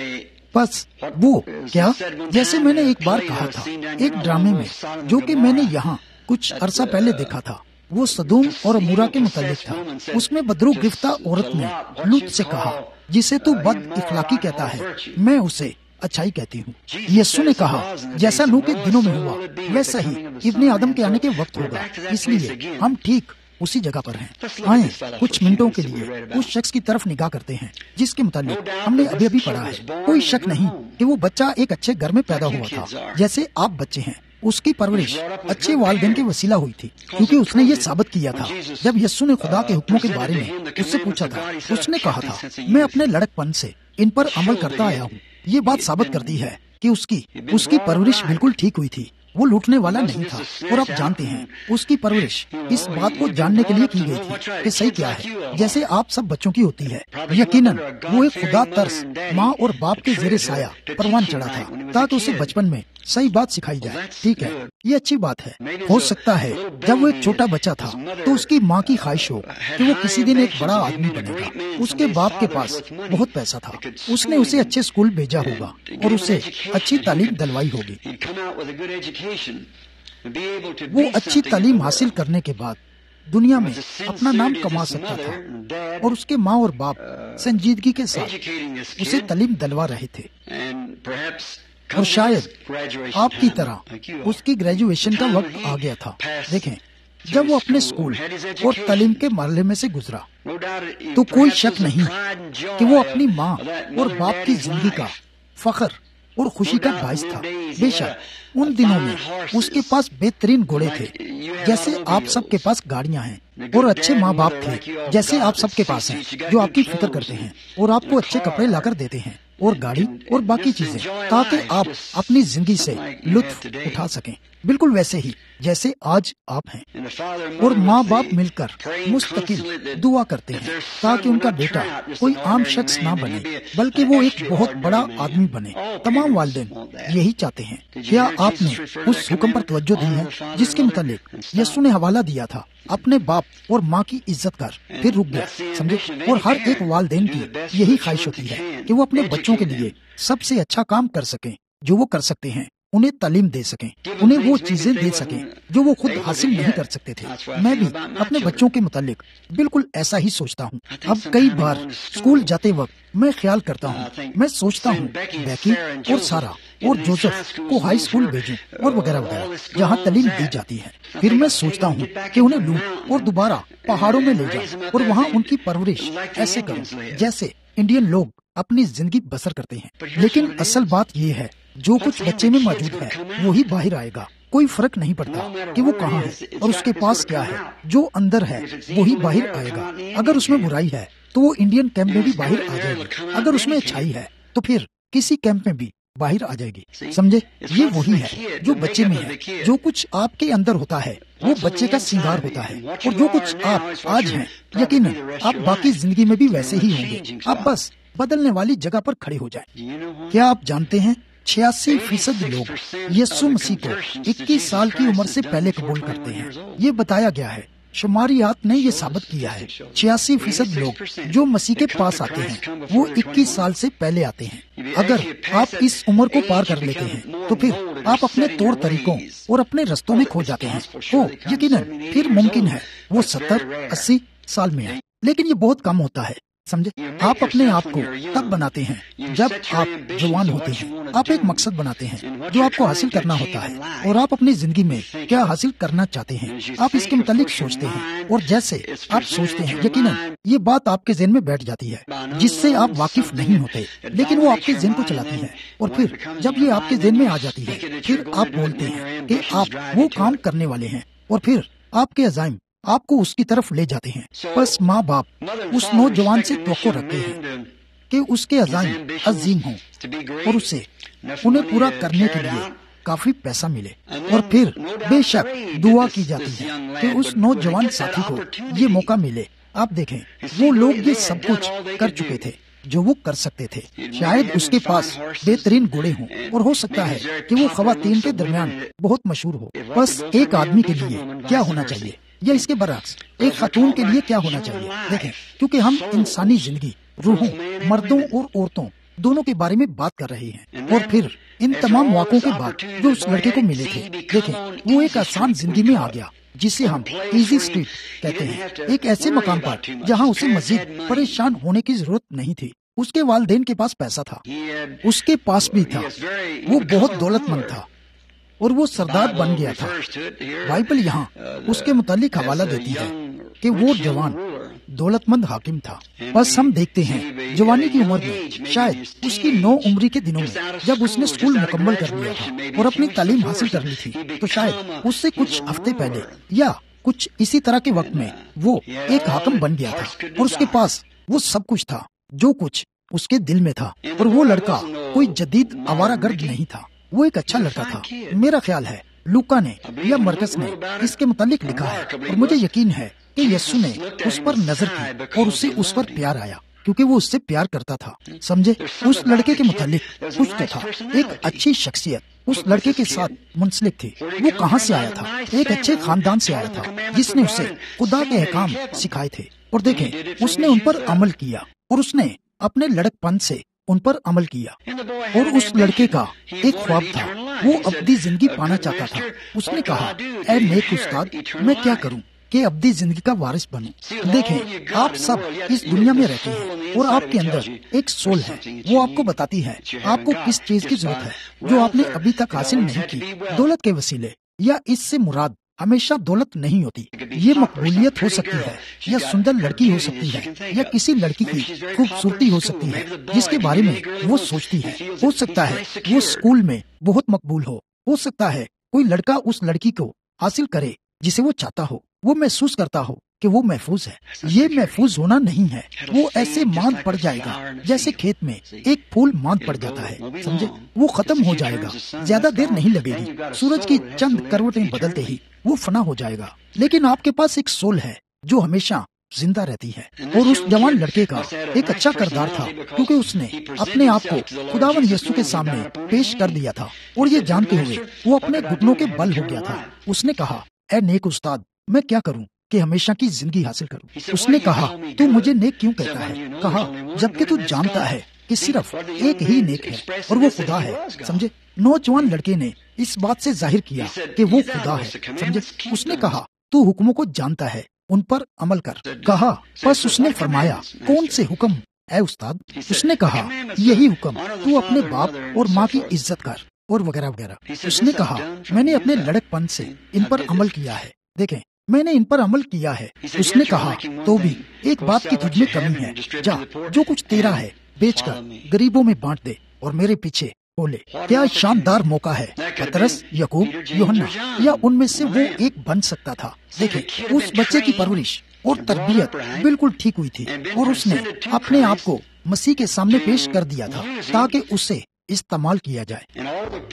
بس وہ کیا، جیسے میں نے ایک بار کہا تھا ایک ڈرامے میں جو کہ میں نے یہاں کچھ عرصہ پہلے دیکھا تھا، وہ سدوم اور عمورہ کے متعلق تھا۔ اس میں بدرو گرفتہ عورت نے لوط سے کہا، جسے تو بد اخلاقی کہتا ہے میں اسے اچھائی کہتی ہوں۔ یسوع نے کہا، جیسا نوح کے دنوں میں ہوا ویسا ہی ابن آدم کے آنے کے وقت ہوگا۔ اس لیے ہم ٹھیک اسی جگہ پر ہیں۔ آئیں کچھ منٹوں کے لیے اس شخص کی طرف نگاہ کرتے ہیں جس کے متعلق ہم نے ابھی پڑھا ہے۔ کوئی شک نہیں کہ وہ بچہ ایک اچھے گھر میں پیدا ہوا تھا، جیسے آپ بچے ہیں۔ اس کی پرورش اچھے والدین کے وسیلہ ہوئی تھی، کیونکہ اس نے یہ ثابت کیا تھا۔ جب یسوع نے خدا کے حکموں کے بارے میں اس سے پوچھا تھا، اس نے کہا تھا، میں اپنے لڑک پن سے ان پر عمل کرتا آیا ہوں۔ یہ بات ثابت کرتی ہے کہ اس کی پرورش بالکل ٹھیک ہوئی تھی۔ وہ لوٹنے والا نہیں تھا، اور آپ جانتے ہیں اس کی پرورش اس بات کو جاننے کے لیے کی گئی تھی کہ صحیح کیا ہے، جیسے آپ سب بچوں کی ہوتی ہے۔ یقیناً وہ ایک خدا ترس ماں اور باپ کے زیر سایہ پروان چڑھا تھا تاکہ اسے بچپن میں صحیح بات سکھائی جائے۔ ٹھیک ہے، یہ اچھی بات ہے۔ ہو سکتا ہے جب وہ ایک چھوٹا بچہ تھا تو اس کی ماں کی خواہش ہو کہ وہ کسی دن ایک بڑا آدمی بنے گا۔ اس کے باپ کے پاس بہت پیسہ تھا، اس نے اسے اچھے اسکول بھیجا ہوگا اور اسے اچھی تعلیم دلوائی ہوگی۔ وہ اچھی تعلیم حاصل کرنے کے بعد دنیا میں اپنا نام کما سکتا تھا، اور اس کے ماں اور باپ سنجیدگی کے ساتھ اسے تعلیم دلوا رہے تھے۔ اور شاید آپ کی طرح اس کی گریجویشن کا وقت آ گیا تھا۔ دیکھیں، جب وہ اپنے اسکول اور تعلیم کے مرحلے میں سے گزرا تو کوئی شک نہیں کہ وہ اپنی ماں اور باپ کی زندگی کا فخر اور خوشی کا باعث تھا۔ بے شک ان دنوں میں اس کے پاس بہترین گھوڑے تھے، جیسے آپ سب کے پاس گاڑیاں ہیں، اور اچھے ماں باپ تھے جیسے آپ سب کے پاس ہیں، جو آپ کی فکر کرتے ہیں اور آپ کو اچھے کپڑے لا کر دیتے ہیں، اور گاڑی اور باقی چیزیں، تاکہ آپ اپنی زندگی سے لطف اٹھا سکیں، بالکل ویسے ہی جیسے آج آپ ہیں۔ اور ماں باپ مل کر مستقل دعا کرتے ہیں تاکہ ان کا بیٹا کوئی عام شخص نہ بنے بلکہ وہ ایک بہت بڑا آدمی بنے۔ تمام والدین یہی چاہتے ہیں۔ کیا آپ نے اس حکم پر توجہ دی ہے جس کے متعلق یسوع نے حوالہ دیا تھا، اپنے باپ اور ماں کی عزت کر؟ پھر رک گیا، سمجھے؟ اور ہر ایک والدین کی یہی خواہش ہوتی ہے کہ وہ اپنے بچوں کے لیے سب سے اچھا کام کر سکیں جو وہ کر سکتے ہیں، انہیں تعلیم دے سکیں، انہیں وہ چیزیں دے سکیں جو وہ خود حاصل نہیں کر سکتے تھے۔ میں بھی اپنے بچوں کے متعلق بالکل ایسا ہی سوچتا ہوں۔ اب کئی بار اسکول جاتے وقت میں خیال کرتا ہوں، میں سوچتا ہوں بیکی اور سارا اور جوزف کو ہائی اسکول بھیجوں اور وغیرہ وغیرہ جہاں تعلیم دی جاتی ہے۔ پھر میں سوچتا ہوں کہ انہیں لوں اور دوبارہ پہاڑوں میں لے جاؤں اور وہاں ان کی پرورش ایسے کروں جیسے انڈین لوگ اپنی زندگی بسر کرتے ہیں۔ لیکن اصل بات یہ ہے، جو کچھ بچے میں موجود ہے وہی باہر آئے گا۔ کوئی فرق نہیں پڑتا کہ وہ کہاں ہے اور اس کے پاس کیا ہے، جو اندر ہے وہی باہر آئے گا۔ اگر اس میں برائی ہے تو وہ انڈین کیمپ میں بھی باہر آ جائے گی، اگر اس میں اچھائی ہے تو پھر کسی کیمپ میں بھی باہر آ جائے گی۔ سمجھے؟ یہ وہی ہے جو بچے میں ہے۔ جو کچھ آپ کے اندر ہوتا ہے وہ بچے کا سنگار ہوتا ہے، اور جو کچھ آپ آج ہیں یقیناً آپ باقی زندگی میں بھی ویسے ہی ہوں گے۔ آپ بس بدلنے والی جگہ پر کھڑے ہو جائیں۔ کیا آپ جانتے ہیں 86% لوگ یسوع مسیح کو 21 سال کی عمر سے پہلے قبول کرتے ہیں؟ یہ بتایا گیا ہے، شماریات نے یہ ثابت کیا ہے۔ 86% لوگ جو مسیح کے پاس آتے ہیں وہ 21 سال سے پہلے آتے ہیں۔ اگر آپ اس عمر کو پار کر لیتے ہیں تو پھر آپ اپنے طور طریقوں اور اپنے رستوں میں کھو جاتے ہیں۔ یقیناً پھر ممکن ہے وہ 70-80 سال میں آئے، لیکن یہ بہت کم ہوتا ہے، سمجھے؟ آپ اپنے آپ کو تب بناتے ہیں جب آپ جوان ہوتے ہیں۔ آپ ایک مقصد بناتے ہیں جو آپ کو حاصل کرنا ہوتا ہے، اور آپ اپنی زندگی میں کیا حاصل کرنا چاہتے ہیں، آپ اس کے متعلق سوچتے ہیں، اور جیسے آپ سوچتے ہیں یقیناً یہ بات آپ کے ذہن میں بیٹھ جاتی ہے جس سے آپ واقف نہیں ہوتے، لیکن وہ آپ کے ذہن کو چلاتی ہے، اور پھر جب یہ آپ کے ذہن میں آ جاتی ہے پھر آپ بولتے ہیں کہ آپ وہ کام کرنے والے ہیں، اور پھر آپ کے عزائم آپ کو اس کی طرف لے جاتے ہیں۔ بس ماں باپ اس نوجوان سے توقع رکھتے ہیں کہ اس کے عزائم عظیم ہوں اور اسے انہیں پورا کرنے کے لیے کافی پیسہ ملے، اور پھر بے شک دعا کی جاتی ہے کہ اس نوجوان ساتھی کو یہ موقع ملے۔ آپ دیکھیں وہ لوگ یہ سب کچھ کر چکے تھے جو وہ کر سکتے تھے۔ شاید اس کے پاس بہترین گھوڑے ہوں، اور ہو سکتا ہے کہ وہ خواتین کے درمیان بہت مشہور ہو۔ بس ایک آدمی کے لیے کیا ہونا چاہیے، یا اس کے برعکس ایک خاتون کے لیے کیا ہونا چاہیے؟ دیکھیں، کیونکہ ہم انسانی زندگی، روحوں، مردوں اور عورتوں دونوں کے بارے میں بات کر رہے ہیں، اور پھر ان تمام واقعوں کے بعد جو اس لڑکے کو ملے تھے، دیکھیں وہ ایک آسان زندگی میں آ گیا جسے ہم ایزی اسٹریٹ کہتے ہیں، ایک ایسے مقام پر جہاں اسے مزید پریشان ہونے کی ضرورت نہیں تھی۔ اس کے والدین کے پاس پیسہ تھا، اس کے پاس بھی تھا، وہ بہت دولت مند تھا، اور وہ سردار بن گیا تھا۔ بائبل یہاں اس کے متعلق حوالہ دیتی ہے کہ وہ جوان دولت مند حاکم تھا۔ بس ہم دیکھتے ہیں جوانی کی عمر میں، شاید اس کی 9 عمری کے دنوں میں، جب اس نے اسکول مکمل کر لیا تھا اور اپنی تعلیم حاصل کر لی تھی، تو شاید اس سے کچھ ہفتے پہلے یا کچھ اسی طرح کے وقت میں وہ ایک حاکم بن گیا تھا، اور اس کے پاس وہ سب کچھ تھا جو کچھ اس کے دل میں تھا، اور وہ لڑکا کوئی جدید آوارہ گرد نہیں تھا، وہ ایک اچھا لڑکا تھا۔ میرا خیال ہے لوکا نے یا مرکز نے اس کے متعلق لکھا ہے، اور مجھے یقین ہے کہ یسوع نے اس پر نظر کی اور اسے اس پر پیار آیا، کیونکہ وہ اس سے پیار کرتا تھا۔ سمجھے، اس لڑکے کے متعلق کچھ تو تھا، ایک اچھی شخصیت اس لڑکے کے ساتھ منسلک تھی۔ وہ کہاں سے آیا تھا؟ ایک اچھے خاندان سے آیا تھا جس نے اسے خدا کے احکام سکھائے تھے، اور دیکھیں اس نے ان پر عمل کیا، اور اس نے اپنے لڑک پن سے ان پر عمل کیا۔ اور اس لڑکے کا ایک خواب تھا، وہ ابدی زندگی پانا چاہتا تھا۔ اس نے کہا، اے نیک استاد، میں کیا کروں کہ ابدی زندگی کا وارث بنوں؟ دیکھیں، آپ سب اس دنیا میں رہتے ہیں، اور آپ کے اندر ایک سول ہے، وہ آپ کو بتاتی ہے آپ کو کس چیز کی ضرورت ہے جو آپ نے ابھی تک حاصل نہیں کی۔ دولت کے وسیلے یا اس سے مراد ہمیشہ دولت نہیں ہوتی، یہ مقبولیت ہو سکتی ہے، یا سندر لڑکی ہو سکتی ہے، یا کسی لڑکی کی خوبصورتی ہو سکتی ہے جس کے بارے میں وہ سوچتی ہے۔ ہو سکتا ہے وہ اسکول میں بہت مقبول ہو سکتا ہے کوئی لڑکا اس لڑکی کو حاصل کرے جسے وہ چاہتا ہو، وہ محسوس کرتا ہو کہ وہ محفوظ ہے۔ یہ محفوظ ہونا نہیں ہے، وہ ایسے ماند پڑ جائے گا جیسے کھیت میں ایک پھول ماند پڑ جاتا ہے، سمجھے؟ وہ ختم ہو جائے گا، زیادہ دیر نہیں لگے گی، سورج کی چند کروٹیں بدلتے ہی وہ فنا ہو جائے گا۔ لیکن آپ کے پاس ایک سول ہے جو ہمیشہ زندہ رہتی ہے، اور اس جوان لڑکے کا ایک اچھا کردار تھا کیونکہ اس نے اپنے آپ کو خداوند یسوع کے سامنے پیش کر دیا تھا، اور یہ جانتے ہوئے وہ اپنے گھٹنوں کے بل ہو گیا تھا۔ اس نے کہا، اے نیک استاد، میں کیا کروں کہ ہمیشہ کی زندگی حاصل کروں؟ اس نے کہا، تو مجھے نیک کیوں کہتا ہے؟ کہا، جبکہ تو جانتا ہے کہ صرف ایک ہی نیک ہے اور وہ خدا ہے۔ سمجھے، نوجوان لڑکے نے اس بات سے ظاہر کیا کہ وہ خدا ہے۔ سمجھے، اس نے کہا، تو حکموں کو جانتا ہے، ان پر عمل کر۔ کہا، بس اس نے فرمایا، کون سے حکم اے استاد؟ اس نے کہا، یہی حکم، تو اپنے باپ اور ماں کی عزت کر، اور وغیرہ وغیرہ۔ اس نے کہا، میں نے اپنے لڑک پن سے ان پر عمل کیا ہے، دیکھیں میں نے ان پر عمل کیا ہے۔ اس نے کہا، تو بھی ایک بات کی تجھ میں کمی ہے، جا جو کچھ تیرا ہے بیچ کر غریبوں میں بانٹ دے اور میرے پیچھے ہو لے۔ کیا شاندار موقع ہے! پترس، یعقوب، یوحنا یا ان میں سے وہ ایک بن سکتا تھا۔ دیکھیں اس بچے کی پرورش اور تربیت بالکل ٹھیک ہوئی تھی، اور اس نے اپنے آپ کو مسیح کے سامنے پیش کر دیا تھا تاکہ اسے استعمال کیا جائے،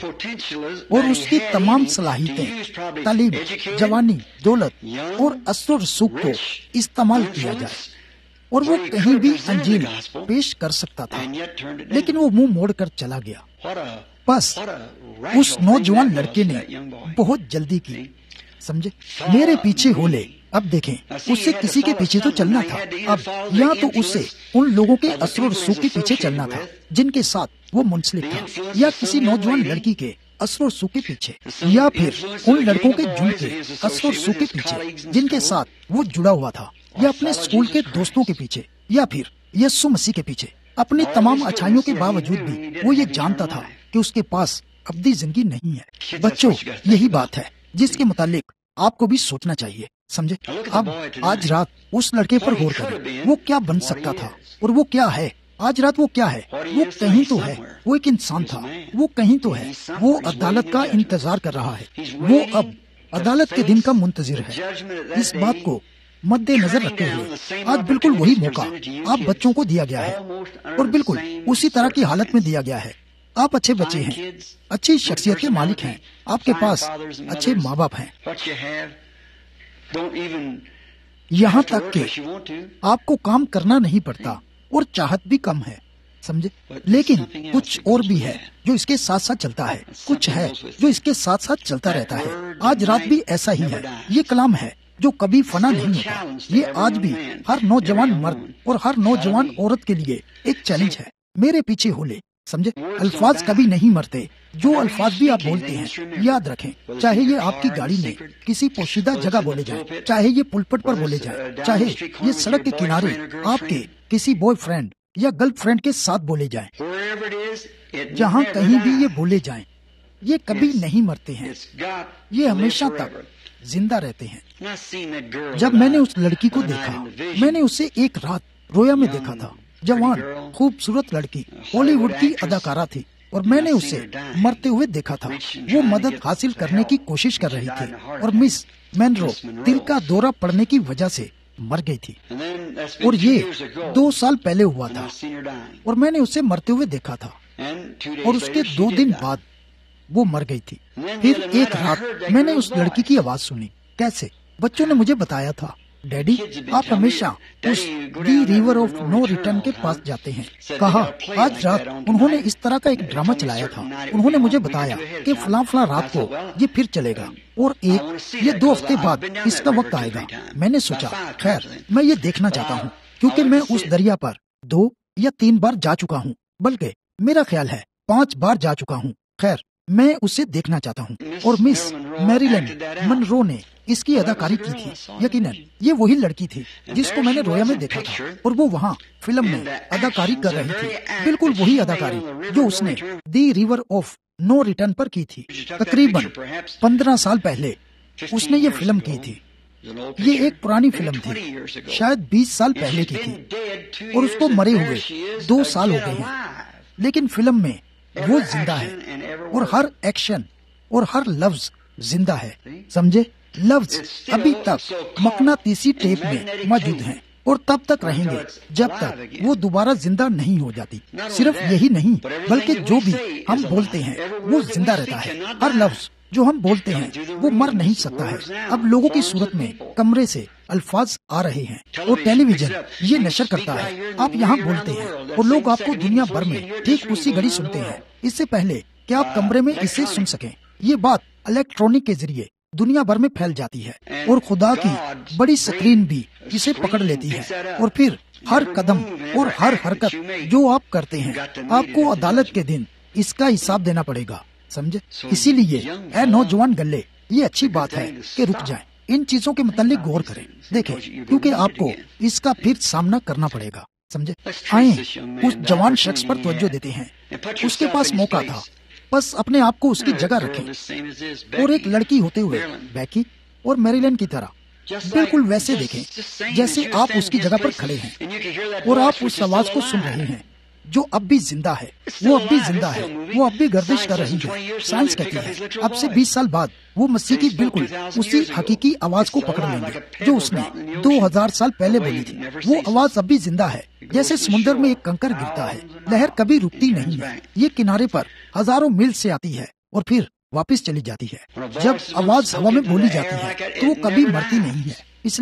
اور اس کی تمام صلاحیتیں، تعلیم، جوانی، دولت اور اثر و رسوخ کو استعمال کیا جائے۔ اور وہ کہیں بھی انجیل پیش کر سکتا تھا، لیکن وہ منہ موڑ کر چلا گیا۔ بس اس نوجوان لڑکے نے بہت جلدی کی، سمجھے؟ میرے پیچھے ہو لے۔ اب دیکھیں، اس سے کسی کے پیچھے تو چلنا تھا، اب یا تو اسے ان لوگوں کے اثر و رسوخ کے پیچھے چلنا تھا جن کے ساتھ وہ منسلک تھا، یا کسی نوجوان لڑکی کے اثر و رسوخ کے پیچھے، یا پھر ان لڑکوں کے جھنڈ کے اثر و رسوخ کے پیچھے جن کے ساتھ وہ جڑا ہوا تھا، یا اپنے اسکول کے دوستوں کے پیچھے، یا پھر یسوع مسیح کے پیچھے۔ اپنی تمام اچھائیوں کے باوجود بھی وہ یہ جانتا تھا کہ اس کے پاس ابدی زندگی نہیں ہے۔ بچوں، یہی بات ہے جس کے متعلق آپ کو بھی سوچنا چاہیے، سمجھے؟ اب آج رات اس لڑکے پر غور کریں، وہ کیا بن سکتا تھا اور وہ کیا ہے آج رات۔ وہ کیا ہے؟ وہ کہیں تو ہے، وہ ایک انسان تھا، وہ کہیں تو ہے، وہ عدالت کا انتظار کر رہا ہے، وہ اب عدالت کے دن کا منتظر ہے۔ اس بات کو مد نظر رکھتے ہوئے آج بالکل وہی موقع آپ بچوں کو دیا گیا ہے، اور بالکل اسی طرح کی حالت میں دیا گیا ہے۔ آپ اچھے بچے ہیں، اچھی شخصیت کے مالک ہیں، آپ کے پاس اچھے ماں باپ ہیں، یہاں تک کہ آپ کو کام کرنا نہیں پڑتا اور چاہت بھی کم ہے، سمجھے؟ لیکن کچھ اور بھی ہے جو اس کے ساتھ ساتھ چلتا ہے، کچھ ہے جو اس کے ساتھ ساتھ چلتا رہتا ہے۔ آج رات بھی ایسا ہی ہے۔ یہ کلام ہے جو کبھی فنا نہیں ہوتا۔ یہ آج بھی ہر نوجوان مرد اور ہر نوجوان عورت کے لیے ایک چیلنج ہے۔ میرے پیچھے ہو لے، سمجھے؟ الفاظ کبھی نہیں مرتے۔ جو الفاظ بھی آپ بولتے ہیں، یاد رکھیں، چاہے یہ آپ کی گاڑی میں کسی پوشیدہ جگہ بولے جائیں، چاہے یہ پلپٹ پر بولے جائیں، چاہے یہ سڑک کے کنارے آپ کے کسی بوائے فرینڈ یا گرل فرینڈ کے ساتھ بولے جائیں، جہاں کہیں بھی یہ بولے جائیں، یہ کبھی نہیں مرتے ہیں، یہ ہمیشہ تک زندہ رہتے ہیں۔ جب میں نے اس لڑکی کو دیکھا، میں نے اسے ایک رات رویا میں دیکھا تھا۔ جوان خوبصورت لڑکی، ہالی ووڈ کی اداکارہ تھی، اور میں نے اسے مرتے ہوئے دیکھا تھا۔ وہ مدد حاصل کرنے کی کوشش کر رہی تھی، اور مس مینرو دل کا دورہ پڑنے کی وجہ سے مر گئی تھی، اور یہ 2 سال پہلے ہوا تھا، اور میں نے اسے مرتے ہوئے دیکھا تھا، اور اس کے 2 دن بعد وہ مر گئی تھی۔ پھر ایک رات میں نے اس لڑکی کی آواز سنی۔ کیسے؟ بچوں نے مجھے بتایا تھا، ڈیڈی آپ ہمیشہ اس the river of no return کے پاس جاتے ہیں۔ کہا آج رات انہوں نے اس طرح کا ایک ڈرامہ چلایا تھا، انہوں نے مجھے بتایا کہ فلاں فلاں رات کو یہ پھر چلے گا، اور یہ 2 ہفتے بعد اس کا وقت آئے گا۔ میں نے سوچا خیر میں یہ دیکھنا چاہتا ہوں، کیونکہ میں اس دریا پر 2 یا 3 بار جا چکا ہوں، بلکہ میرا خیال ہے 5 بار جا چکا ہوں۔ خیر میں اسے دیکھنا چاہتا ہوں، اور مس میریلن منرو نے اس کی اداکاری کی تھی۔ یقیناً یہ وہی لڑکی تھی جس کو میں نے رویا میں دیکھا تھا، اور وہ وہاں فلم میں اداکاری کر رہی تھی، بالکل وہی اداکاری جو اس نے the river of no return پر کی تھی۔ تقریباً 15 سال پہلے اس نے یہ فلم کی تھی۔ یہ ایک پرانی فلم تھی، شاید 20 سال پہلے کی تھی، اور اس کو مرے ہوئے 2 سال ہو گئے ہیں، لیکن فلم میں وہ زندہ ہے، اور ہر ایکشن اور ہر لفظ زندہ ہے، سمجھے؟ لفظ ابھی تک مقناطیسی ٹیپ میں موجود ہیں، اور تب تک رہیں گے جب تک وہ دوبارہ زندہ نہیں ہو جاتی۔ صرف یہی نہیں بلکہ جو بھی ہم بولتے ہیں وہ زندہ رہتا ہے۔ ہر لفظ جو ہم بولتے ہیں وہ مر نہیں سکتا ہے۔ اب لوگوں کی صورت میں کمرے سے الفاظ آ رہے ہیں، اور ٹیلی ویژن یہ نشر کرتا ہے۔ آپ یہاں بولتے ہیں اور لوگ آپ کو دنیا بھر میں ٹھیک اسی گھڑی سنتے ہیں، اس سے پہلے کہ آپ کمرے میں اسے سن سکیں۔ یہ بات الیکٹرانک کے ذریعے دنیا بھر میں پھیل جاتی ہے، اور خدا کی بڑی سکرین بھی اسے پکڑ لیتی ہے، اور پھر ہر قدم اور ہر حرکت جو آپ کرتے ہیں آپ کو عدالت کے دن اس کا حساب دینا پڑے گا، سمجھے؟ اسی لیے اے نوجوان گلے، یہ اچھی بات ہے کہ رک جائیں، ان چیزوں کے متعلق غور کریں، دیکھیں، کیونکہ آپ کو اس کا پھر سامنا کرنا پڑے گا، سمجھے؟ آئیں اس جوان شخص پر توجہ دیتے ہیں۔ اس کے پاس موقع تھا، بس اپنے آپ کو اس کی جگہ رکھیں، اور ایک لڑکی ہوتے ہوئے بیکی اور میریلن کی طرح بالکل ویسے دیکھیں جیسے آپ اس کی جگہ پر کھڑے ہیں، اور آپ اس آواز کو سن رہے ہیں جو اب بھی زندہ ہے، وہ اب بھی زندہ ہے، وہ اب بھی گردش کر رہی ہے۔ سائنس کہتی ہے اب سے 20 سال بعد وہ مسیح کی بالکل اسی حقیقی آواز کو پکڑ لیں گے جو اس نے 2000 سال پہلے بولی تھی۔ وہ آواز اب بھی زندہ ہے، جیسے سمندر میں ایک کنکر گرتا ہے، لہر کبھی رکتی نہیں ہے، یہ کنارے پر ہزاروں میل سے آتی ہے اور پھر واپس چلی جاتی ہے۔ جب آواز ہوا میں بولی جاتی ہے تو وہ کبھی مرتی نہیں ہے، اس لیے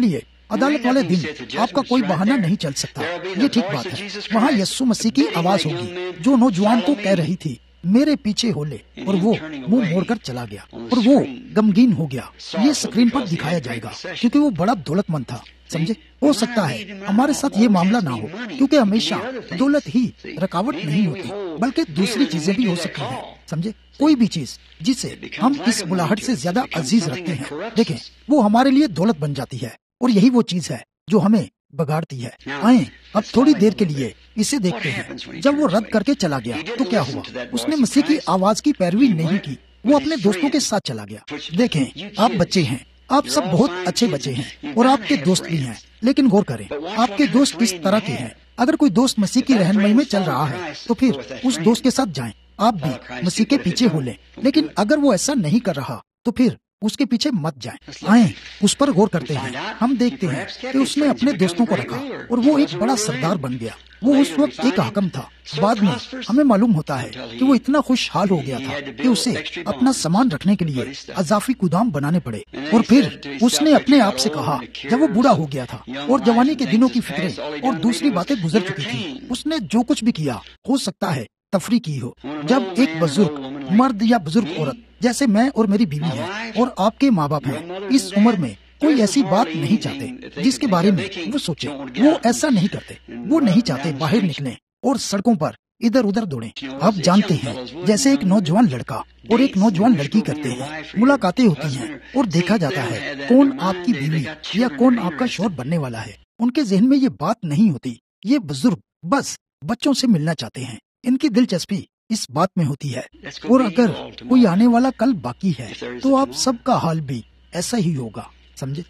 عدالت والے دن آپ کا کوئی بہانہ نہیں چل سکتا. یہ ٹھیک بات ہے. وہاں یسوع مسیح کی آواز ہوگی جو نوجوان کو کہہ رہی تھی میرے پیچھے ہو لے, اور وہ منہ موڑ کر چلا گیا اور وہ غمگین ہو گیا. یہ اسکرین پر دکھایا جائے گا کیونکہ وہ بڑا دولت مند تھا. سمجھے, ہو سکتا ہے ہمارے ساتھ یہ معاملہ نہ ہو, کیونکہ ہمیشہ دولت ہی رکاوٹ نہیں ہوتی بلکہ دوسری چیزیں بھی ہو سکتی ہیں. سمجھے, کوئی بھی چیز جسے ہم اس بلاہٹ سے زیادہ عزیز رکھتے ہیں, دیکھیں وہ ہمارے لیے دولت بن جاتی ہے, اور یہی وہ چیز ہے جو ہمیں بگاڑتی ہے. آئیں اب تھوڑی دیر کے لیے اسے دیکھتے ہیں. جب وہ رد کر کے چلا گیا تو کیا ہوا؟ اس نے مسیح کی آواز کی پیروی نہیں کی, وہ اپنے دوستوں کے ساتھ چلا گیا. دیکھیں, آپ بچے ہیں, آپ سب بہت اچھے بچے ہیں اور آپ کے دوست بھی ہیں, لیکن غور کریں آپ کے دوست کس طرح کے ہیں. اگر کوئی دوست مسیح کی رہنمائی میں چل رہا ہے تو پھر اس دوست کے ساتھ جائیں, آپ بھی مسیح کے پیچھے ہو لیں. لیکن اگر وہ ایسا نہیں کر رہا تو پھر اس کے پیچھے مت جائیں. آئیں اس پر غور کرتے ہیں. ہم دیکھتے ہیں کہ اس نے اپنے دوستوں کو رکھا اور وہ ایک بڑا سردار بن گیا. وہ اس وقت ایک حاکم تھا. بعد میں ہمیں معلوم ہوتا ہے کہ وہ اتنا خوشحال ہو گیا تھا کہ اسے اپنا سامان رکھنے کے لیے اضافی گودام بنانے پڑے. اور پھر اس نے اپنے آپ سے کہا, جب وہ بوڑھا ہو گیا تھا اور جوانی کے دنوں کی فکریں اور دوسری باتیں گزر چکی تھی, اس نے جو کچھ بھی کیا ہو سکتا ہے تفریح کی ہو. جب ایک بزرگ مرد یا بزرگ عورت جیسے میں اور میری بیوی ہے اور آپ کے ماں باپ ہیں اس عمر میں کوئی ایسی بات نہیں چاہتے جس کے بارے میں وہ سوچے, وہ ایسا نہیں کرتے. وہ نہیں چاہتے باہر نکلیں اور سڑکوں پر ادھر ادھر دوڑیں. آپ جانتے ہیں جیسے ایک نوجوان لڑکا اور ایک نوجوان لڑکی کرتے ہیں, ملاقاتیں ہوتی ہیں اور دیکھا جاتا ہے کون آپ کی بیوی یا کون آپ کا شوہر بننے والا ہے. ان کے ذہن میں یہ بات نہیں ہوتی. یہ بزرگ بس بچوں سے ملنا چاہتے ہیں. ان کی دلچسپی اس بات میں ہوتی ہے. اور اگر کوئی آنے والا کل باقی ہے تو آپ سب کا حال بھی ایسا ہی ہوگا. سمجھے,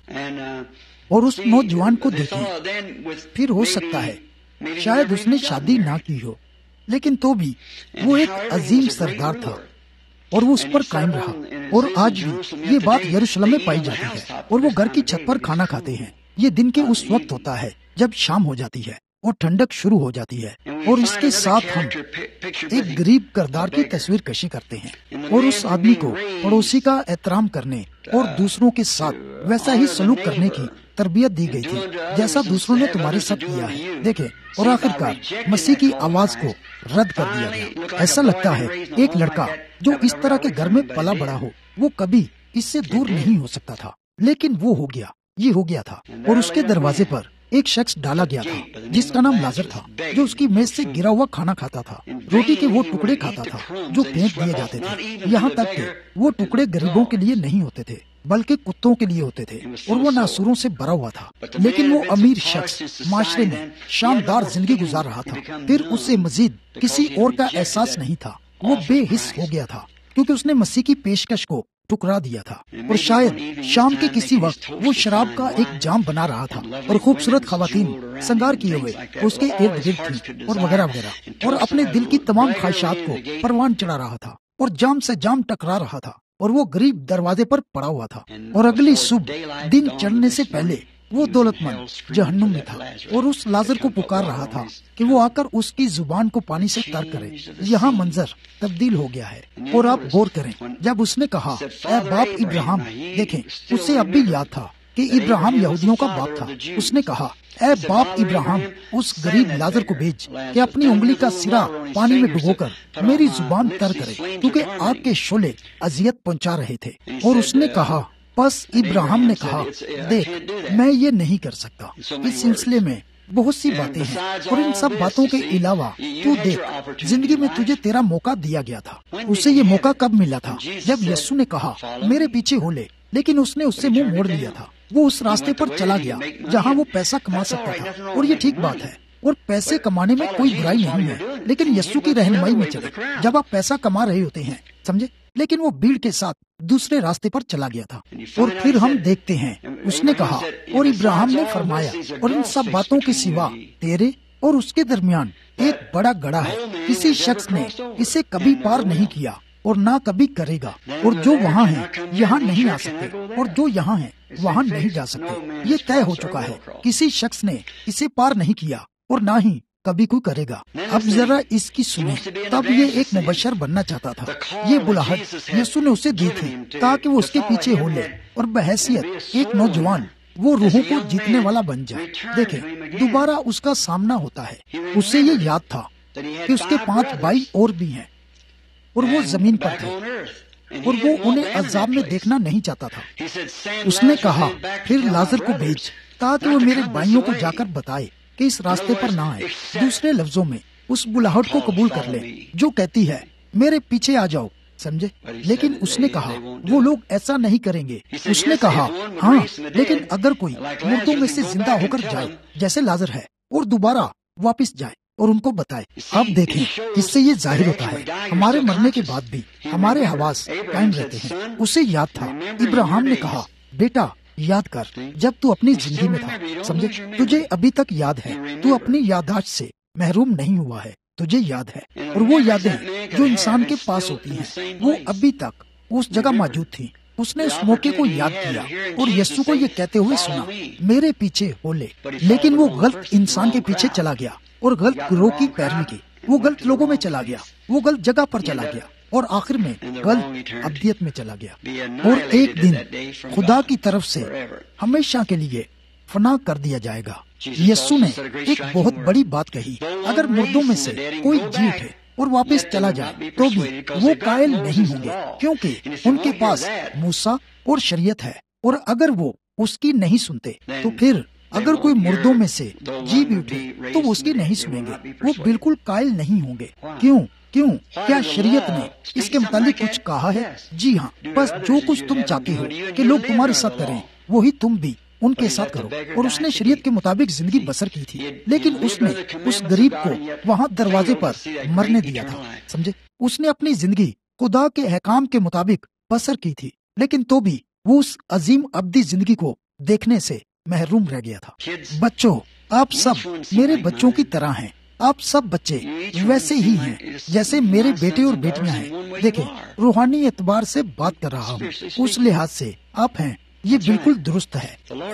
اور اس نوجوان کو دیکھیں. پھر ہو سکتا ہے شاید اس نے شادی نہ کی ہو, لیکن تو بھی وہ ایک عظیم سردار تھا اور وہ اس پر قائم رہا. اور آج بھی یہ بات یروشلم میں پائی جاتی ہے. اور وہ گھر کی چھت پر کھانا کھاتے ہیں. یہ دن کے اس وقت ہوتا ہے جب شام ہو جاتی ہے اور ٹھنڈک شروع ہو جاتی ہے, اور اس کے ساتھ ہم ایک غریب کردار کی تصویر کشی کرتے ہیں. اور اس آدمی کو پڑوسی کا احترام کرنے اور دوسروں کے ساتھ ویسا ہی سلوک کرنے کی تربیت دی گئی تھی جیسا دوسروں نے تمہارے ساتھ کیا ہے. دیکھیں, اور آخرکار مسیح کی آواز کو رد کر دیا گیا. ایسا لگتا ہے ایک لڑکا جو اس طرح کے گھر میں پلا بڑا ہو وہ کبھی اس سے دور نہیں ہو سکتا تھا, لیکن وہ ہو گیا, یہ ہو گیا تھا. اور اس کے دروازے پر ایک شخص ڈالا گیا تھا جس کا نام لازر تھا, جو اس کی میز سے گرا ہوا کھانا کھاتا تھا. روٹی کے وہ ٹکڑے کھاتا تھا جو پھینک دیے جاتے تھے. یہاں تک کہ وہ ٹکڑے غریبوں کے لیے نہیں ہوتے تھے بلکہ کتوں کے لیے ہوتے تھے, اور وہ ناسوروں سے بھرا ہوا تھا. لیکن وہ امیر شخص معاشرے میں شاندار زندگی گزار رہا تھا. پھر اس سے مزید کسی اور کا احساس نہیں تھا. وہ بے حس ہو گیا تھا کیونکہ اس نے مسیح کی پیشکش کو ٹکرا دیا تھا. اور شاید شام کے کسی وقت وہ شراب کا ایک جام بنا رہا تھا اور خوبصورت خواتین سنگار کیے ہوئے اس کے ارد گرد تھیں اور وغیرہ وغیرہ, اور اپنے دل کی تمام خواہشات کو پروان چڑھا رہا تھا اور جام سے جام ٹکرا رہا تھا. اور وہ غریب دروازے پر پڑا ہوا تھا. اور اگلی صبح دن چڑھنے سے پہلے وہ دولت مند جہنم میں تھا اور اس لازر کو پکار رہا تھا کہ وہ آ کر اس کی زبان کو پانی سے تر کرے. یہاں منظر تبدیل ہو گیا ہے. اور آپ غور کریں, جب اس نے کہا اے باپ ابراہیم, دیکھیں اسے اب بھی یاد تھا کہ ابراہیم یہودیوں کا باپ تھا. اس نے کہا اے باپ ابراہیم, اس غریب لازر کو بھیج کہ اپنی انگلی کا سرا پانی میں ڈبو کر میری زبان تر کرے, کیونکہ آگ کے شعلے اذیت پہنچا رہے تھے. اور اس نے کہا, پس ابراہیم نے کہا, دیکھ میں یہ نہیں کر سکتا. اس سلسلے میں بہت سی باتیں ہیں, اور ان سب باتوں کے علاوہ تو دیکھ زندگی میں تجھے تیرا موقع دیا گیا تھا. اسے یہ موقع کب ملا تھا؟ جب یسوع نے کہا میرے پیچھے ہو لے, لیکن اس نے اس سے منہ موڑ لیا تھا. وہ اس راستے پر چلا گیا جہاں وہ پیسہ کما سکتا تھا, اور یہ ٹھیک بات ہے, اور پیسے کمانے میں کوئی برائی نہیں ہے, لیکن یسوع کی رہنمائی میں چلے جب آپ پیسہ کما رہے ہوتے ہیں. سمجھے, لیکن وہ بھیڑ کے ساتھ دوسرے راستے پر چلا گیا تھا. اور پھر ہم دیکھتے ہیں اس نے کہا, اور ابراہیم نے فرمایا, اور ان سب باتوں کے سوا تیرے اور اس کے درمیان ایک بڑا گڑھا ہے. کسی شخص نے اسے کبھی پار نہیں کیا اور نہ کبھی کرے گا, اور جو وہاں ہیں یہاں نہیں آ سکتے, اور جو یہاں ہیں وہاں نہیں جا سکتے. یہ طے ہو چکا ہے, کسی شخص نے اسے پار نہیں کیا اور نہ ہی کبھی کوئی کرے گا. اب ذرا اس کی سنیں. تب یہ ایک مبشر بننا چاہتا تھا. یہ بلاہٹ یسوع نے اسے دی تھی تاکہ وہ اس کے پیچھے ہو لے, اور بحیثیت ایک نوجوان وہ روحوں کو جیتنے والا بن جائے۔ دیکھیں، دوبارہ اس کا سامنا ہوتا ہے۔ اسے یہ یاد تھا کہ اس کے 5 بھائی اور بھی ہیں اور وہ زمین پر تھے اور وہ انہیں عذاب میں دیکھنا نہیں چاہتا تھا۔ اس نے کہا، پھر لازر کو بھیج تاکہ وہ میرے بھائیوں کو جا کر بتائے کہ اس راستے پر نہ آئے۔ دوسرے لفظوں میں اس بلاہٹ کو قبول کر لے جو کہتی ہے میرے پیچھے آ جاؤ، سمجھے؟ لیکن اس نے کہا وہ لوگ ایسا نہیں کریں گے۔ اس نے کہا ہاں، لیکن اگر کوئی مردوں میں سے زندہ ہو کر جائے جیسے لازر ہے اور دوبارہ واپس جائے اور ان کو بتائے، اب دیکھیں اس سے یہ ظاہر ہوتا ہے ہمارے مرنے کے بعد بھی ہمارے حواس قائم رہتے ہیں۔ اسے یاد تھا، ابراہیم نے کہا بیٹا یاد کر جب تو اپنی زندگی میں تھا، سمجھے؟ تجھے ابھی تک یاد ہے، تو اپنی یادداشت سے محروم نہیں ہوا ہے، تجھے یاد ہے۔ اور وہ یادیں جو انسان کے پاس ہوتی ہیں وہ ابھی تک اس جگہ موجود تھی۔ اس نے اس موقع کو یاد کیا اور یسوع کو یہ کہتے ہوئے سنا، میرے پیچھے ہو لے۔ لیکن وہ غلط انسان کے پیچھے چلا گیا اور غلط گروہ کی پیروی کی۔ وہ غلط لوگوں میں چلا گیا، وہ غلط جگہ پر چلا گیا اور آخر میں غلط ابدیت میں چلا گیا، اور ایک دن خدا کی طرف سے ہمیشہ کے لیے فنا کر دیا جائے گا۔ یسوع نے ایک بہت بڑی بات کہی، اگر مردوں میں سے کوئی جی اٹھے اور واپس چلا جائے تو بھی وہ قائل نہیں ہوں گے، کیونکہ ان کے پاس موسیٰ اور شریعت ہے، اور اگر وہ اس کی نہیں سنتے تو پھر اگر کوئی مردوں میں سے جی بھی اٹھے تو وہ اس کی نہیں سنیں گے، وہ بالکل قائل نہیں ہوں گے۔ کیوں؟ کیا شریعت نے اس کے متعلق کچھ کہا ہے؟ جی ہاں، بس جو کچھ تم چاہتے ہو کہ لوگ تمہارے ساتھ کریں وہی تم بھی ان کے ساتھ کرو، اور اس نے شریعت کے مطابق زندگی بسر کی تھی، لیکن اس نے اس غریب کو وہاں دروازے پر مرنے دیا تھا، سمجھے؟ اس نے اپنی زندگی خدا کے احکام کے مطابق بسر کی تھی، لیکن تو بھی وہ اس عظیم ابدی زندگی کو دیکھنے سے محروم رہ گیا تھا۔ بچوں، آپ سب میرے بچوں کی طرح ہیں، آپ سب بچے ویسے ہی ہیں جیسے میرے بیٹے اور بیٹیاں ہیں۔ دیکھیں، روحانی اعتبار سے بات کر رہا ہوں، اس لحاظ سے آپ ہیں، یہ بالکل درست ہے۔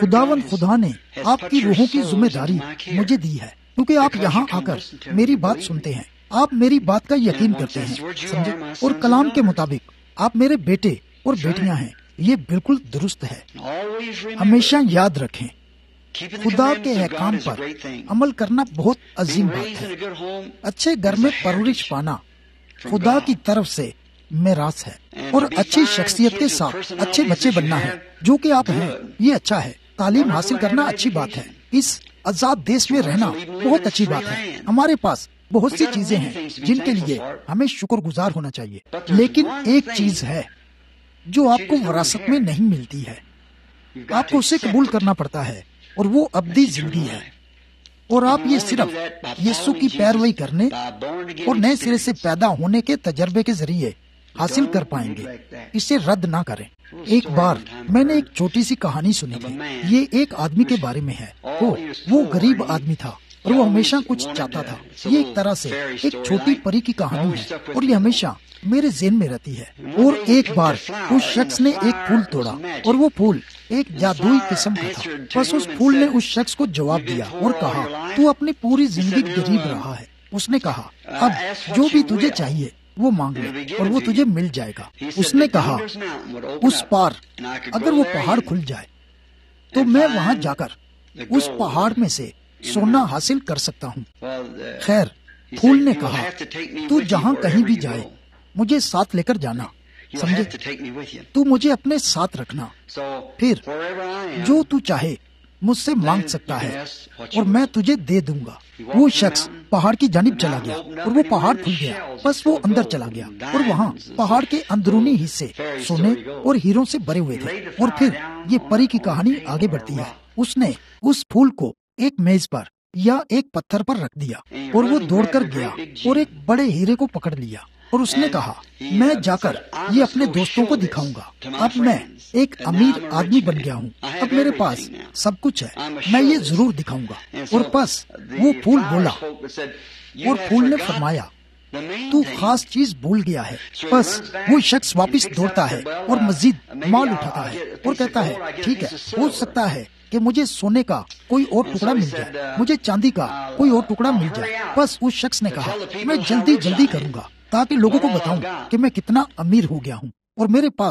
خدا نے آپ کی روحوں کی ذمہ داری مجھے دی ہے، کیونکہ آپ یہاں آ کر میری بات سنتے ہیں، آپ میری بات کا یقین کرتے ہیں، سمجھے؟ اور کلام کے مطابق آپ میرے بیٹے اور بیٹیاں ہیں، یہ بالکل درست ہے۔ ہمیشہ یاد رکھیں، خدا کے احکام پر عمل کرنا بہت عظیم بات ہے۔ اچھے گھر میں پرورش پانا خدا کی طرف سے میراث ہے، اور اچھی شخصیت کے ساتھ اچھے بچے بننا ہے جو کہ آپ ہیں، یہ اچھا ہے۔ تعلیم حاصل کرنا اچھی بات ہے، اس آزاد دیش میں رہنا بہت اچھی بات ہے۔ ہمارے پاس بہت سی چیزیں ہیں جن کے لیے ہمیں شکر گزار ہونا چاہیے، لیکن ایک چیز ہے جو آپ کو وراثت میں نہیں ملتی ہے، آپ کو اسے قبول کرنا پڑتا ہے، اور وہ ابدی زندگی ہے، اور آپ یہ صرف یسوع کی پیروی کرنے اور نئے سرے سے پیدا ہونے کے تجربے کے ذریعے حاصل کر پائیں گے۔ اسے رد نہ کریں۔ ایک بار میں نے ایک چھوٹی سی کہانی سنی تھی، یہ ایک آدمی کے بارے میں ہے۔ وہ غریب آدمی تھا اور وہ ہمیشہ کچھ چاہتا تھا۔ یہ ایک طرح سے ایک چھوٹی پری کی کہانی ہے اور یہ ہمیشہ میرے ذہن میں رہتی ہے۔ اور ایک بار اس شخص نے ایک پھول توڑا اور وہ پھول ایک جادوئی قسم کا تھا۔ بس اس پھول نے اس شخص کو جواب دیا اور کہا، تو اپنی پوری زندگی غریب رہا ہے۔ اس نے کہا، اب جو بھی تجھے چاہیے وہ مانگ لے اور وہ تجھے مل جائے گا۔ اس نے کہا، اس پار اگر وہ پہاڑ کھل جائے تو میں وہاں جا کر اس پہاڑ میں سے سونا حاصل کر سکتا ہوں۔ خیر، پھول نے کہا، تو جہاں کہیں بھی جائے مجھے ساتھ لے کر جانا، سمجھے؟ تو مجھے اپنے ساتھ رکھنا، پھر جو تو چاہے مجھ سے مانگ سکتا ہے اور میں تجھے دے دوں گا۔ وہ شخص پہاڑ کی جانب چلا گیا اور وہ پہاڑ کھل گیا۔ بس وہ اندر چلا گیا اور وہاں پہاڑ کے اندرونی حصے سونے اور ہیروں سے بھرے ہوئے تھے۔ اور پھر یہ پری کی کہانی آگے بڑھتی ہے۔ اس نے اس پھول کو ایک میز پر یا ایک پتھر پر رکھ دیا اور وہ دوڑ کر گیا اور ایک بڑے ہیرے کو پکڑ لیا، اور اس نے کہا، میں جا کر یہ اپنے دوستوں کو دکھاؤں گا۔ اب میں ایک امیر آدمی بن گیا ہوں، اب میرے پاس سب کچھ ہے، میں یہ ضرور دکھاؤں گا۔ اور بس وہ پھول بولا اور پھول نے فرمایا، تو خاص چیز بھول گیا ہے۔ بس وہ شخص واپس دوڑتا ہے اور مزید مال اٹھاتا ہے اور کہتا ہے، ٹھیک ہے، ہو سکتا ہے کہ مجھے سونے کا کوئی اور ٹکڑا مل جائے، مجھے چاندی کا کوئی اور ٹکڑا مل جائے۔ بس اس شخص نے کہا، میں جلدی کروں گا تاکہ لوگوں کو بتاؤں کہ میں کتنا امیر ہو گیا ہوں اور میرے پاس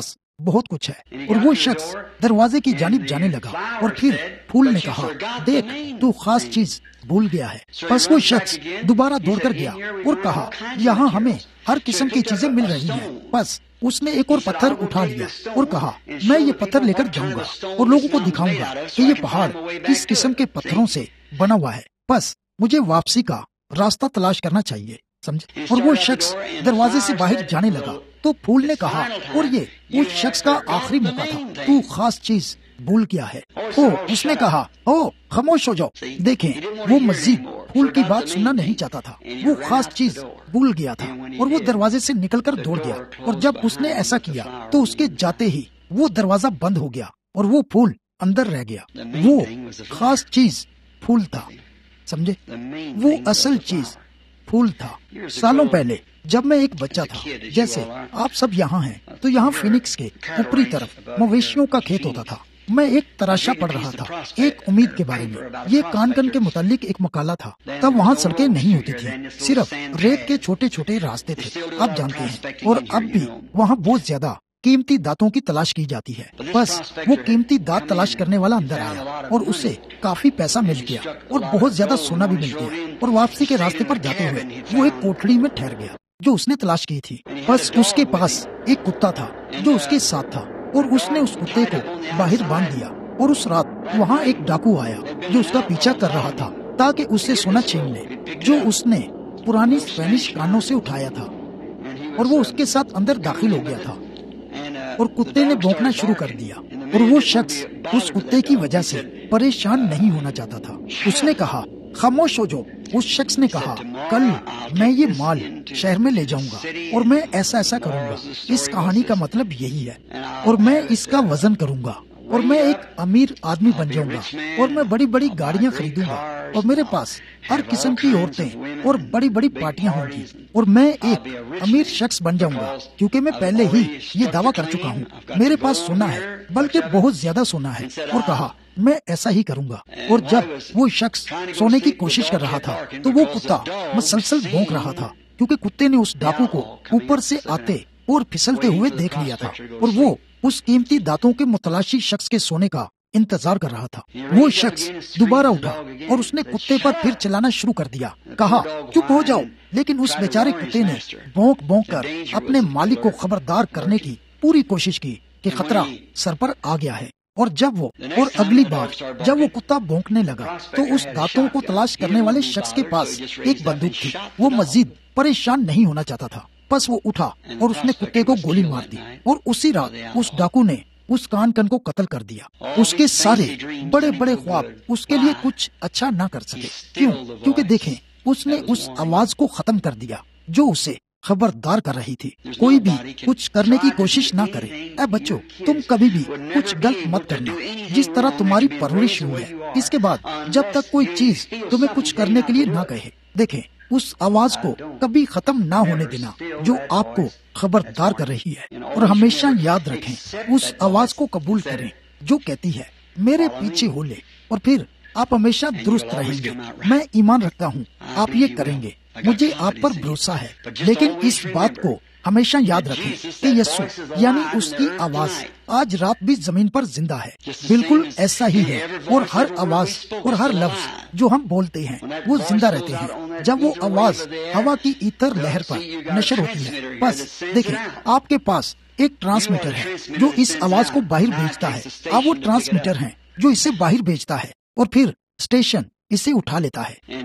بہت کچھ ہے۔ اور وہ شخص دروازے کی جانب جانے لگا، اور پھر پھول نے کہا، دیکھ تو خاص چیز بھول گیا ہے۔ بس وہ شخص دوبارہ دوڑ کر گیا اور کہا، یہاں ہمیں ہر قسم کی چیزیں مل رہی ہیں۔ بس اس نے ایک اور پتھر اٹھا لیا اور کہا، میں یہ پتھر لے کر جاؤں گا اور لوگوں کو دکھاؤں گا کہ یہ پہاڑ کس قسم کے پتھروں سے بنا ہوا ہے۔ بس مجھے واپسی کا راستہ تلاش کرنا چاہیے، سمجھے؟ اور وہ شخص دروازے سے باہر جانے لگا تو پھول نے کہا، اور یہ اس شخص کا آخری موقع تھا، تو خاص چیز بھول گیا ہے۔ اس نے کہا، خاموش ہو جاؤ۔ دیکھیں، وہ مزید پھول کی بات سننا نہیں چاہتا تھا، وہ خاص چیز بھول گیا تھا، اور وہ دروازے سے نکل کر دوڑ گیا۔ اور جب اس نے ایسا کیا تو اس کے جاتے ہی وہ دروازہ بند ہو گیا اور وہ پھول اندر رہ گیا۔ وہ خاص چیز پھول تھا، سمجھے؟ وہ اصل چیز پھول تھا۔ سالوں پہلے جب میں ایک بچہ تھا، جیسے آپ سب یہاں ہیں، تو یہاں فینکس کے اوپری طرف مویشیوں کا کھیت ہوتا تھا۔ میں ایک تراشا پڑھ رہا تھا ایک امید کے بارے میں۔ یہ کان کے متعلق ایک مقالہ تھا۔ تب وہاں سڑکیں نہیں ہوتی تھیں، صرف ریت کے چھوٹے چھوٹے راستے تھے، آپ جانتے ہیں۔ اور اب بھی وہاں بہت زیادہ قیمتی دانتوں کی تلاش کی جاتی ہے۔ بس وہ قیمتی دانت تلاش کرنے والا اندر آیا اور اسے کافی پیسہ مل گیا اور بہت زیادہ سونا بھی مل گیا، اور واپسی کے راستے پر جاتے ہوئے وہ ایک کوٹڑی میں ٹھہر گیا جو اس نے تلاش کی تھی۔ بس اس کے پاس ایک کتا تھا جو اس کے ساتھ تھا، اور اس نے اس کتے کو باہر باندھ دیا، اور اس رات وہاں ایک ڈاکو آیا جو اس کا پیچھا کر رہا تھا تاکہ اس سے سونا چھین لے جو اس نے پرانی اسپینش کانوں سے اٹھایا تھا، اور وہ اس کے ساتھ اندر داخل ہو گیا تھا، اور کتے نے بھونکنا شروع کر دیا، اور وہ شخص اس کتے کی وجہ سے پریشان نہیں ہونا چاہتا تھا۔ اس نے کہا، خاموش ہو جاؤ۔ اس شخص نے کہا، کل میں یہ مال شہر میں لے جاؤں گا اور میں ایسا کروں گا۔ اس کہانی کا مطلب یہی ہے، اور میں اس کا وزن کروں گا، اور میں ایک امیر آدمی بن جاؤں گا، اور میں بڑی بڑی گاڑیاں خریدوں گا، اور میرے پاس ہر قسم کی عورتیں اور بڑی بڑی پارٹیاں ہوں گی، اور میں ایک امیر شخص بن جاؤں گا، کیونکہ میں پہلے ہی یہ دعویٰ کر چکا ہوں۔ میرے پاس سونا ہے، بلکہ بہت زیادہ سونا ہے، اور کہا میں ایسا ہی کروں گا۔ اور جب وہ شخص سونے کی کوشش کر رہا تھا تو وہ کتا مسلسل بھونک رہا تھا، کیونکہ کتے نے اس ڈاکو کو اوپر سے آتے اور پھسلتے ہوئے دیکھ لیا تھا، اور وہ اس قیمتی دانتوں کے متلاشی شخص کے سونے کا انتظار کر رہا تھا۔ وہ شخص دوبارہ اٹھا اور اس نے کتے پر پھر چلانا شروع کر دیا، کہا، چپ ہو جاؤ۔ لیکن اس بیچارے کتے نے بھونک بھونک کر اپنے مالک کو خبردار کرنے کی پوری کوشش کی کہ خطرہ سر پر آ گیا ہے۔ اور اگلی بار جب وہ کتا بھونکنے لگا تو اس دانتوں کو تلاش کرنے والے شخص کے پاس ایک بندوق تھی۔ وہ مزید پریشان نہیں ہونا چاہتا تھا، بس وہ اٹھا اور اس نے کتے کو گولی مار دی، اور اسی رات اس ڈاکو نے اس کان کو قتل کر دیا۔ اس کے سارے بڑے بڑے خواب اس کے لیے کچھ اچھا نہ کر سکے۔ کیونکہ دیکھیں، اس نے اس آواز کو ختم کر دیا جو اسے خبردار کر رہی تھی۔ کوئی بھی کچھ کرنے کی کوشش نہ کرے۔ اے بچوں، تم کبھی بھی کچھ غلط مت کرنا، جس طرح تمہاری پرورش ہوئی ہے۔ اس کے بعد جب تک کوئی چیز تمہیں کچھ کرنے کے لیے نہ کہے، دیکھیں، اس آواز کو کبھی ختم نہ ہونے دینا جو آپ کو خبردار کر رہی ہے، اور ہمیشہ یاد رکھیں، اس آواز کو قبول کریں جو کہتی ہے، میرے پیچھے ہو لے، اور پھر آپ ہمیشہ درست رہیں گے۔ میں ایمان رکھتا ہوں آپ یہ کریں گے، مجھے آپ پر بھروسہ ہے۔ لیکن اس بات کو ہمیشہ یاد رکھیں کہ یسوع یعنی اس کی آواز آج رات بھی زمین پر زندہ ہے، بالکل ایسا ہی ہے، اور ہر آواز اور ہر لفظ جو ہم بولتے ہیں وہ زندہ رہتے ہیں جب وہ آواز ہوا کی ایتھر لہر پر نشر ہوتی ہے۔ بس دیکھیں، آپ کے پاس ایک ٹرانسمیٹر ہے جو اس آواز کو باہر بھیجتا ہے، آپ وہ ٹرانسمیٹر ہیں جو اسے باہر بھیجتا ہے، اور پھر اسٹیشن اسے اٹھا لیتا ہے۔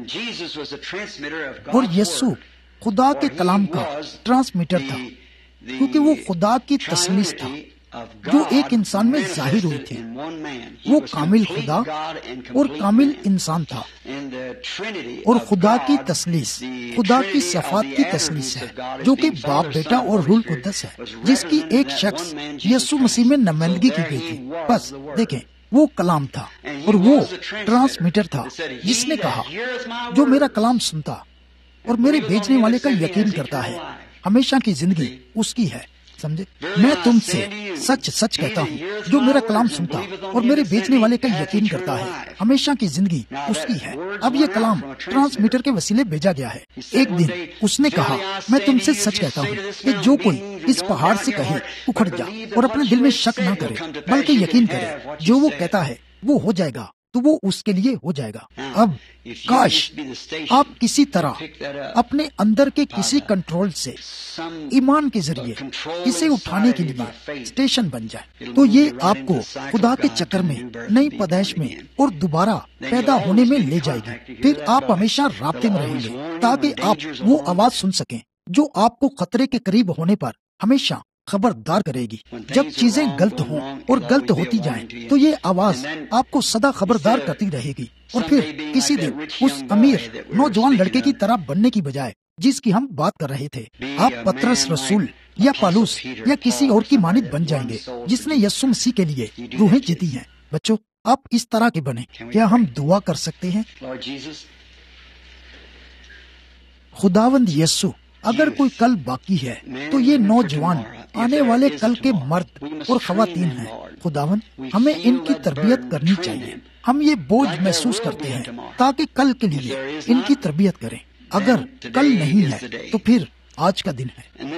اور یسوع خدا کے کلام کا ٹرانسمیٹر تھا، کیونکہ وہ خدا کی تثلیث تھا جو ایک انسان میں ظاہر ہوئی تھی۔ وہ کامل خدا اور کامل انسان تھا، اور خدا کی تثلیث خدا کی صفات کی تثلیث ہے، جو کہ باپ، بیٹا اور روح القدس ہے، جس کی ایک شخص یسوع مسیح میں نمائندگی کی گئی تھی۔ بس دیکھیں، وہ کلام تھا، اور وہ ٹرانسمیٹر تھا جس نے کہا، جو میرا کلام سنتا اور میرے بھیجنے والے کا یقین کرتا ہے، ہمیشہ کی زندگی اس کی ہے۔ سمجھے؟ میں تم سے سچ سچ کہتا ہوں، جو میرا کلام سنتا اور میرے بیچنے والے کا یقین کرتا ہے، ہمیشہ کی زندگی اس کی ہے۔ اب یہ کلام ٹرانسمیٹر کے وسیلے بھیجا گیا ہے۔ ایک دن اس نے کہا، میں تم سے سچ کہتا ہوں کہ جو کوئی اس پہاڑ سے کہے اکھڑ جا، اور اپنے دل میں شک نہ کرے بلکہ یقین کرے جو وہ کہتا ہے وہ ہو جائے گا، تو وہ اس کے لیے ہو جائے گا۔ اب کاش آپ کسی طرح اپنے اندر کے کسی کنٹرول سے ایمان کے ذریعے اسے اٹھانے کے لیے اسٹیشن بن جائے، تو یہ آپ کو خدا کے چکر میں، نئی پیدائش میں اور دوبارہ پیدا ہونے میں لے جائے گی۔ پھر آپ ہمیشہ رابطے میں رہیں گے تاکہ آپ وہ آواز سن سکیں جو آپ کو خطرے کے قریب ہونے پر ہمیشہ خبردار کرے گی۔ جب چیزیں غلط ہوں اور غلط ہوتی جائیں تو یہ آواز آپ کو سدا خبردار کرتی رہے گی، اور پھر کسی دن اس امیر نوجوان لڑکے کی طرح بننے کی بجائے جس کی ہم بات کر رہے تھے، آپ پطرس رسول یا پالوس یا کسی اور کی مانند بن جائیں گے جس نے یسوع مسیح کے لیے روحیں جیتی ہیں۔ بچوں، آپ اس طرح کے بنیں۔ کیا ہم دعا کر سکتے ہیں؟ خداوند یسوع، اگر کوئی کل باقی ہے تو یہ نوجوان آنے والے کل کے مرد اور خواتین ہیں۔ خداوند، ہمیں ان کی تربیت کرنی چاہیے۔ ہم یہ بوجھ محسوس کرتے ہیں تاکہ کل کے لیے ان کی تربیت کریں۔ اگر کل نہیں ہے تو پھر آج کا دن ہے۔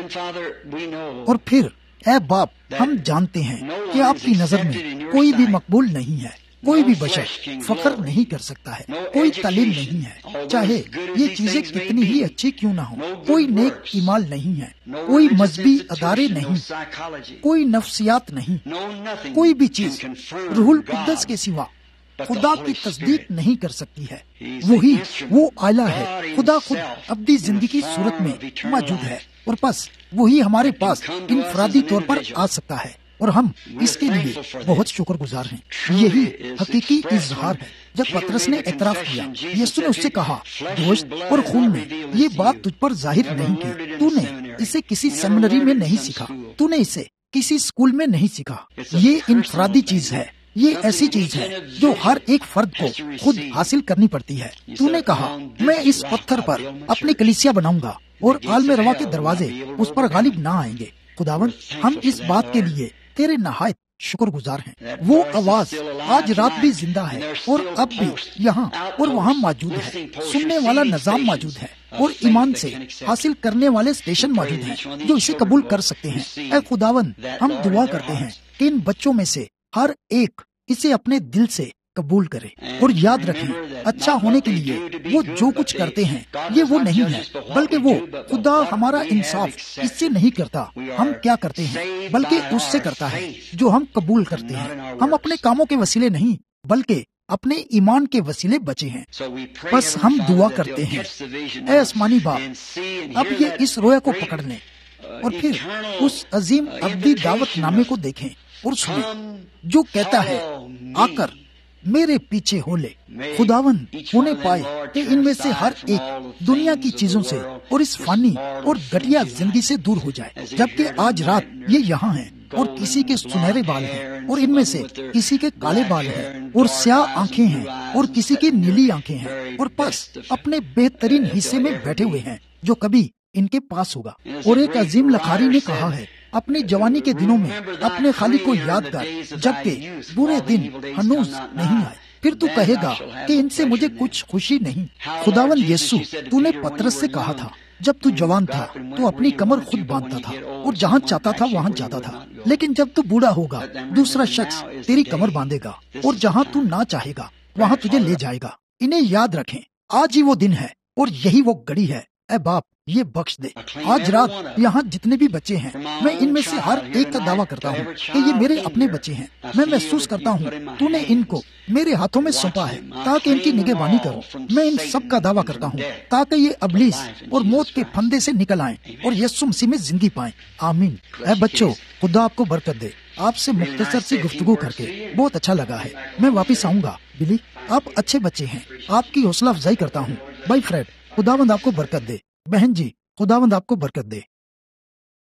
اور پھر اے باپ، ہم جانتے ہیں کہ آپ کی نظر میں کوئی بھی مقبول نہیں ہے۔ کوئی بھی بشر فخر نہیں کر سکتا ہے، کوئی تعلیم نہیں ہے، چاہے یہ چیزیں کتنی ہی اچھی کیوں نہ ہوں، کوئی نیک اعمال نہیں ہے، کوئی مذہبی ادارے نہیں، کوئی نفسیات نہیں، کوئی بھی چیز روح القدس کے سوا خدا کی تصدیق نہیں کر سکتی ہے۔ وہی وہ آلہ ہے، خدا خود ابدی زندگی کی صورت میں موجود ہے، اور بس وہی ہمارے پاس انفرادی طور پر آ سکتا ہے، اور ہم اس کے لیے بہت شکر گزار ہیں۔ یہی حقیقی اظہار ہے۔ جب پطرس نے اعتراف کیا، یسوع نے اس سے کہا، گوشت اور خون نے یہ بات تجھ پر ظاہر نہیں کی، تو نے اسے کسی سیمنری میں نہیں سیکھا، تو نے اسے کسی اسکول میں نہیں سیکھا۔ یہ انفرادی چیز ہے، یہ ایسی چیز ہے جو ہر ایک فرد کو خود حاصل کرنی پڑتی ہے۔ تو نے کہا، میں اس پتھر پر اپنی کلیسیا بناؤں گا اور عالم روا کے دروازے اس پر غالب نہ آئیں گے۔ خداوند، ہم اس بات کے لیے تیرے نہایت شکر گزار ہیں۔ وہ آواز آج رات بھی زندہ ہے اور اب بھی یہاں اور وہاں موجود ہے۔ سننے والا نظام موجود ہے اور ایمان سے حاصل کرنے والے اسٹیشن موجود ہیں جو اسے قبول کر سکتے ہیں۔ اے خداوند، ہم دعا کرتے ہیں کہ ان بچوں میں سے ہر ایک اسے اپنے دل سے قبول کرے، اور یاد رکھیں، اچھا ہونے کے لیے وہ جو کچھ کرتے ہیں یہ وہ نہیں ہے، بلکہ وہ خدا ہمارا انصاف اس سے نہیں کرتا ہم کیا کرتے ہیں، بلکہ اس سے کرتا ہے جو ہم قبول کرتے ہیں۔ ہم اپنے کاموں کے وسیلے نہیں بلکہ اپنے ایمان کے وسیلے بچے ہیں۔ بس ہم دعا کرتے ہیں، اے آسمانی باپ، اب یہ اس رویا کو پکڑ لیں اور پھر اس عظیم ابدی دعوت نامے کو دیکھیں اور سنیں جو کہتا ہے، آ کر میرے پیچھے ہو لے۔ خداوند انہیں پائے کہ ان میں سے ہر ایک دنیا کی چیزوں سے اور اس فانی اور گھٹیا زندگی سے دور ہو جائے، جبکہ آج رات یہ یہاں ہیں اور کسی کے سنہرے بال ہیں اور ان میں سے کسی کے کالے بال ہیں اور سیاہ آنکھیں ہیں اور کسی کی نیلی آنکھیں ہیں، اور بس اپنے بہترین حصے میں بیٹھے ہوئے ہیں جو کبھی ان کے پاس ہوگا۔ اور ایک عظیم لکھاری نے کہا ہے، اپنی جوانی کے دنوں میں اپنے خالق کو یاد کر جبکہ برے دن ہنوز نہیں آئے، پھر تو کہے گا کہ ان سے مجھے کچھ خوشی نہیں۔ خداوند یسوع، تو نے پطرس سے کہا تھا، جب تو جوان تھا تو اپنی کمر خود باندھتا تھا اور جہاں چاہتا تھا وہاں جاتا تھا، لیکن جب تو بوڑھا ہوگا دوسرا شخص تیری کمر باندھے گا اور جہاں تو نہ چاہے گا وہاں تجھے لے جائے گا۔ انہیں یاد رکھیں، آج ہی وہ دن ہے اور یہی وہ گھڑی ہے۔ اے باپ، یہ بخش دے۔ آج رات یہاں جتنے بھی بچے ہیں، میں ان میں سے ہر ایک کا دعویٰ کرتا ہوں کہ یہ میرے اپنے بچے ہیں۔ میں محسوس کرتا ہوں تو نے ان کو میرے ہاتھوں میں سونپا ہے تاکہ ان کی نگہبانی کروں۔ میں ان سب کا دعویٰ کرتا ہوں تاکہ یہ ابلیس اور موت کے پھندے سے نکل آئیں اور یسوع مسیح میں زندگی پائیں۔ آمین۔ اے بچوں، خدا آپ کو برکت دے۔ آپ سے مختصر سی گفتگو کر کے بہت اچھا لگا ہے۔ میں واپس آؤں گا۔ بلی، آپ اچھے بچے ہیں، آپ کی حوصلہ افزائی کرتا ہوں۔ بھائی فریڈ، خداوند آپ کو برکت دے۔ بہن جی، خداوند آپ کو برکت دے۔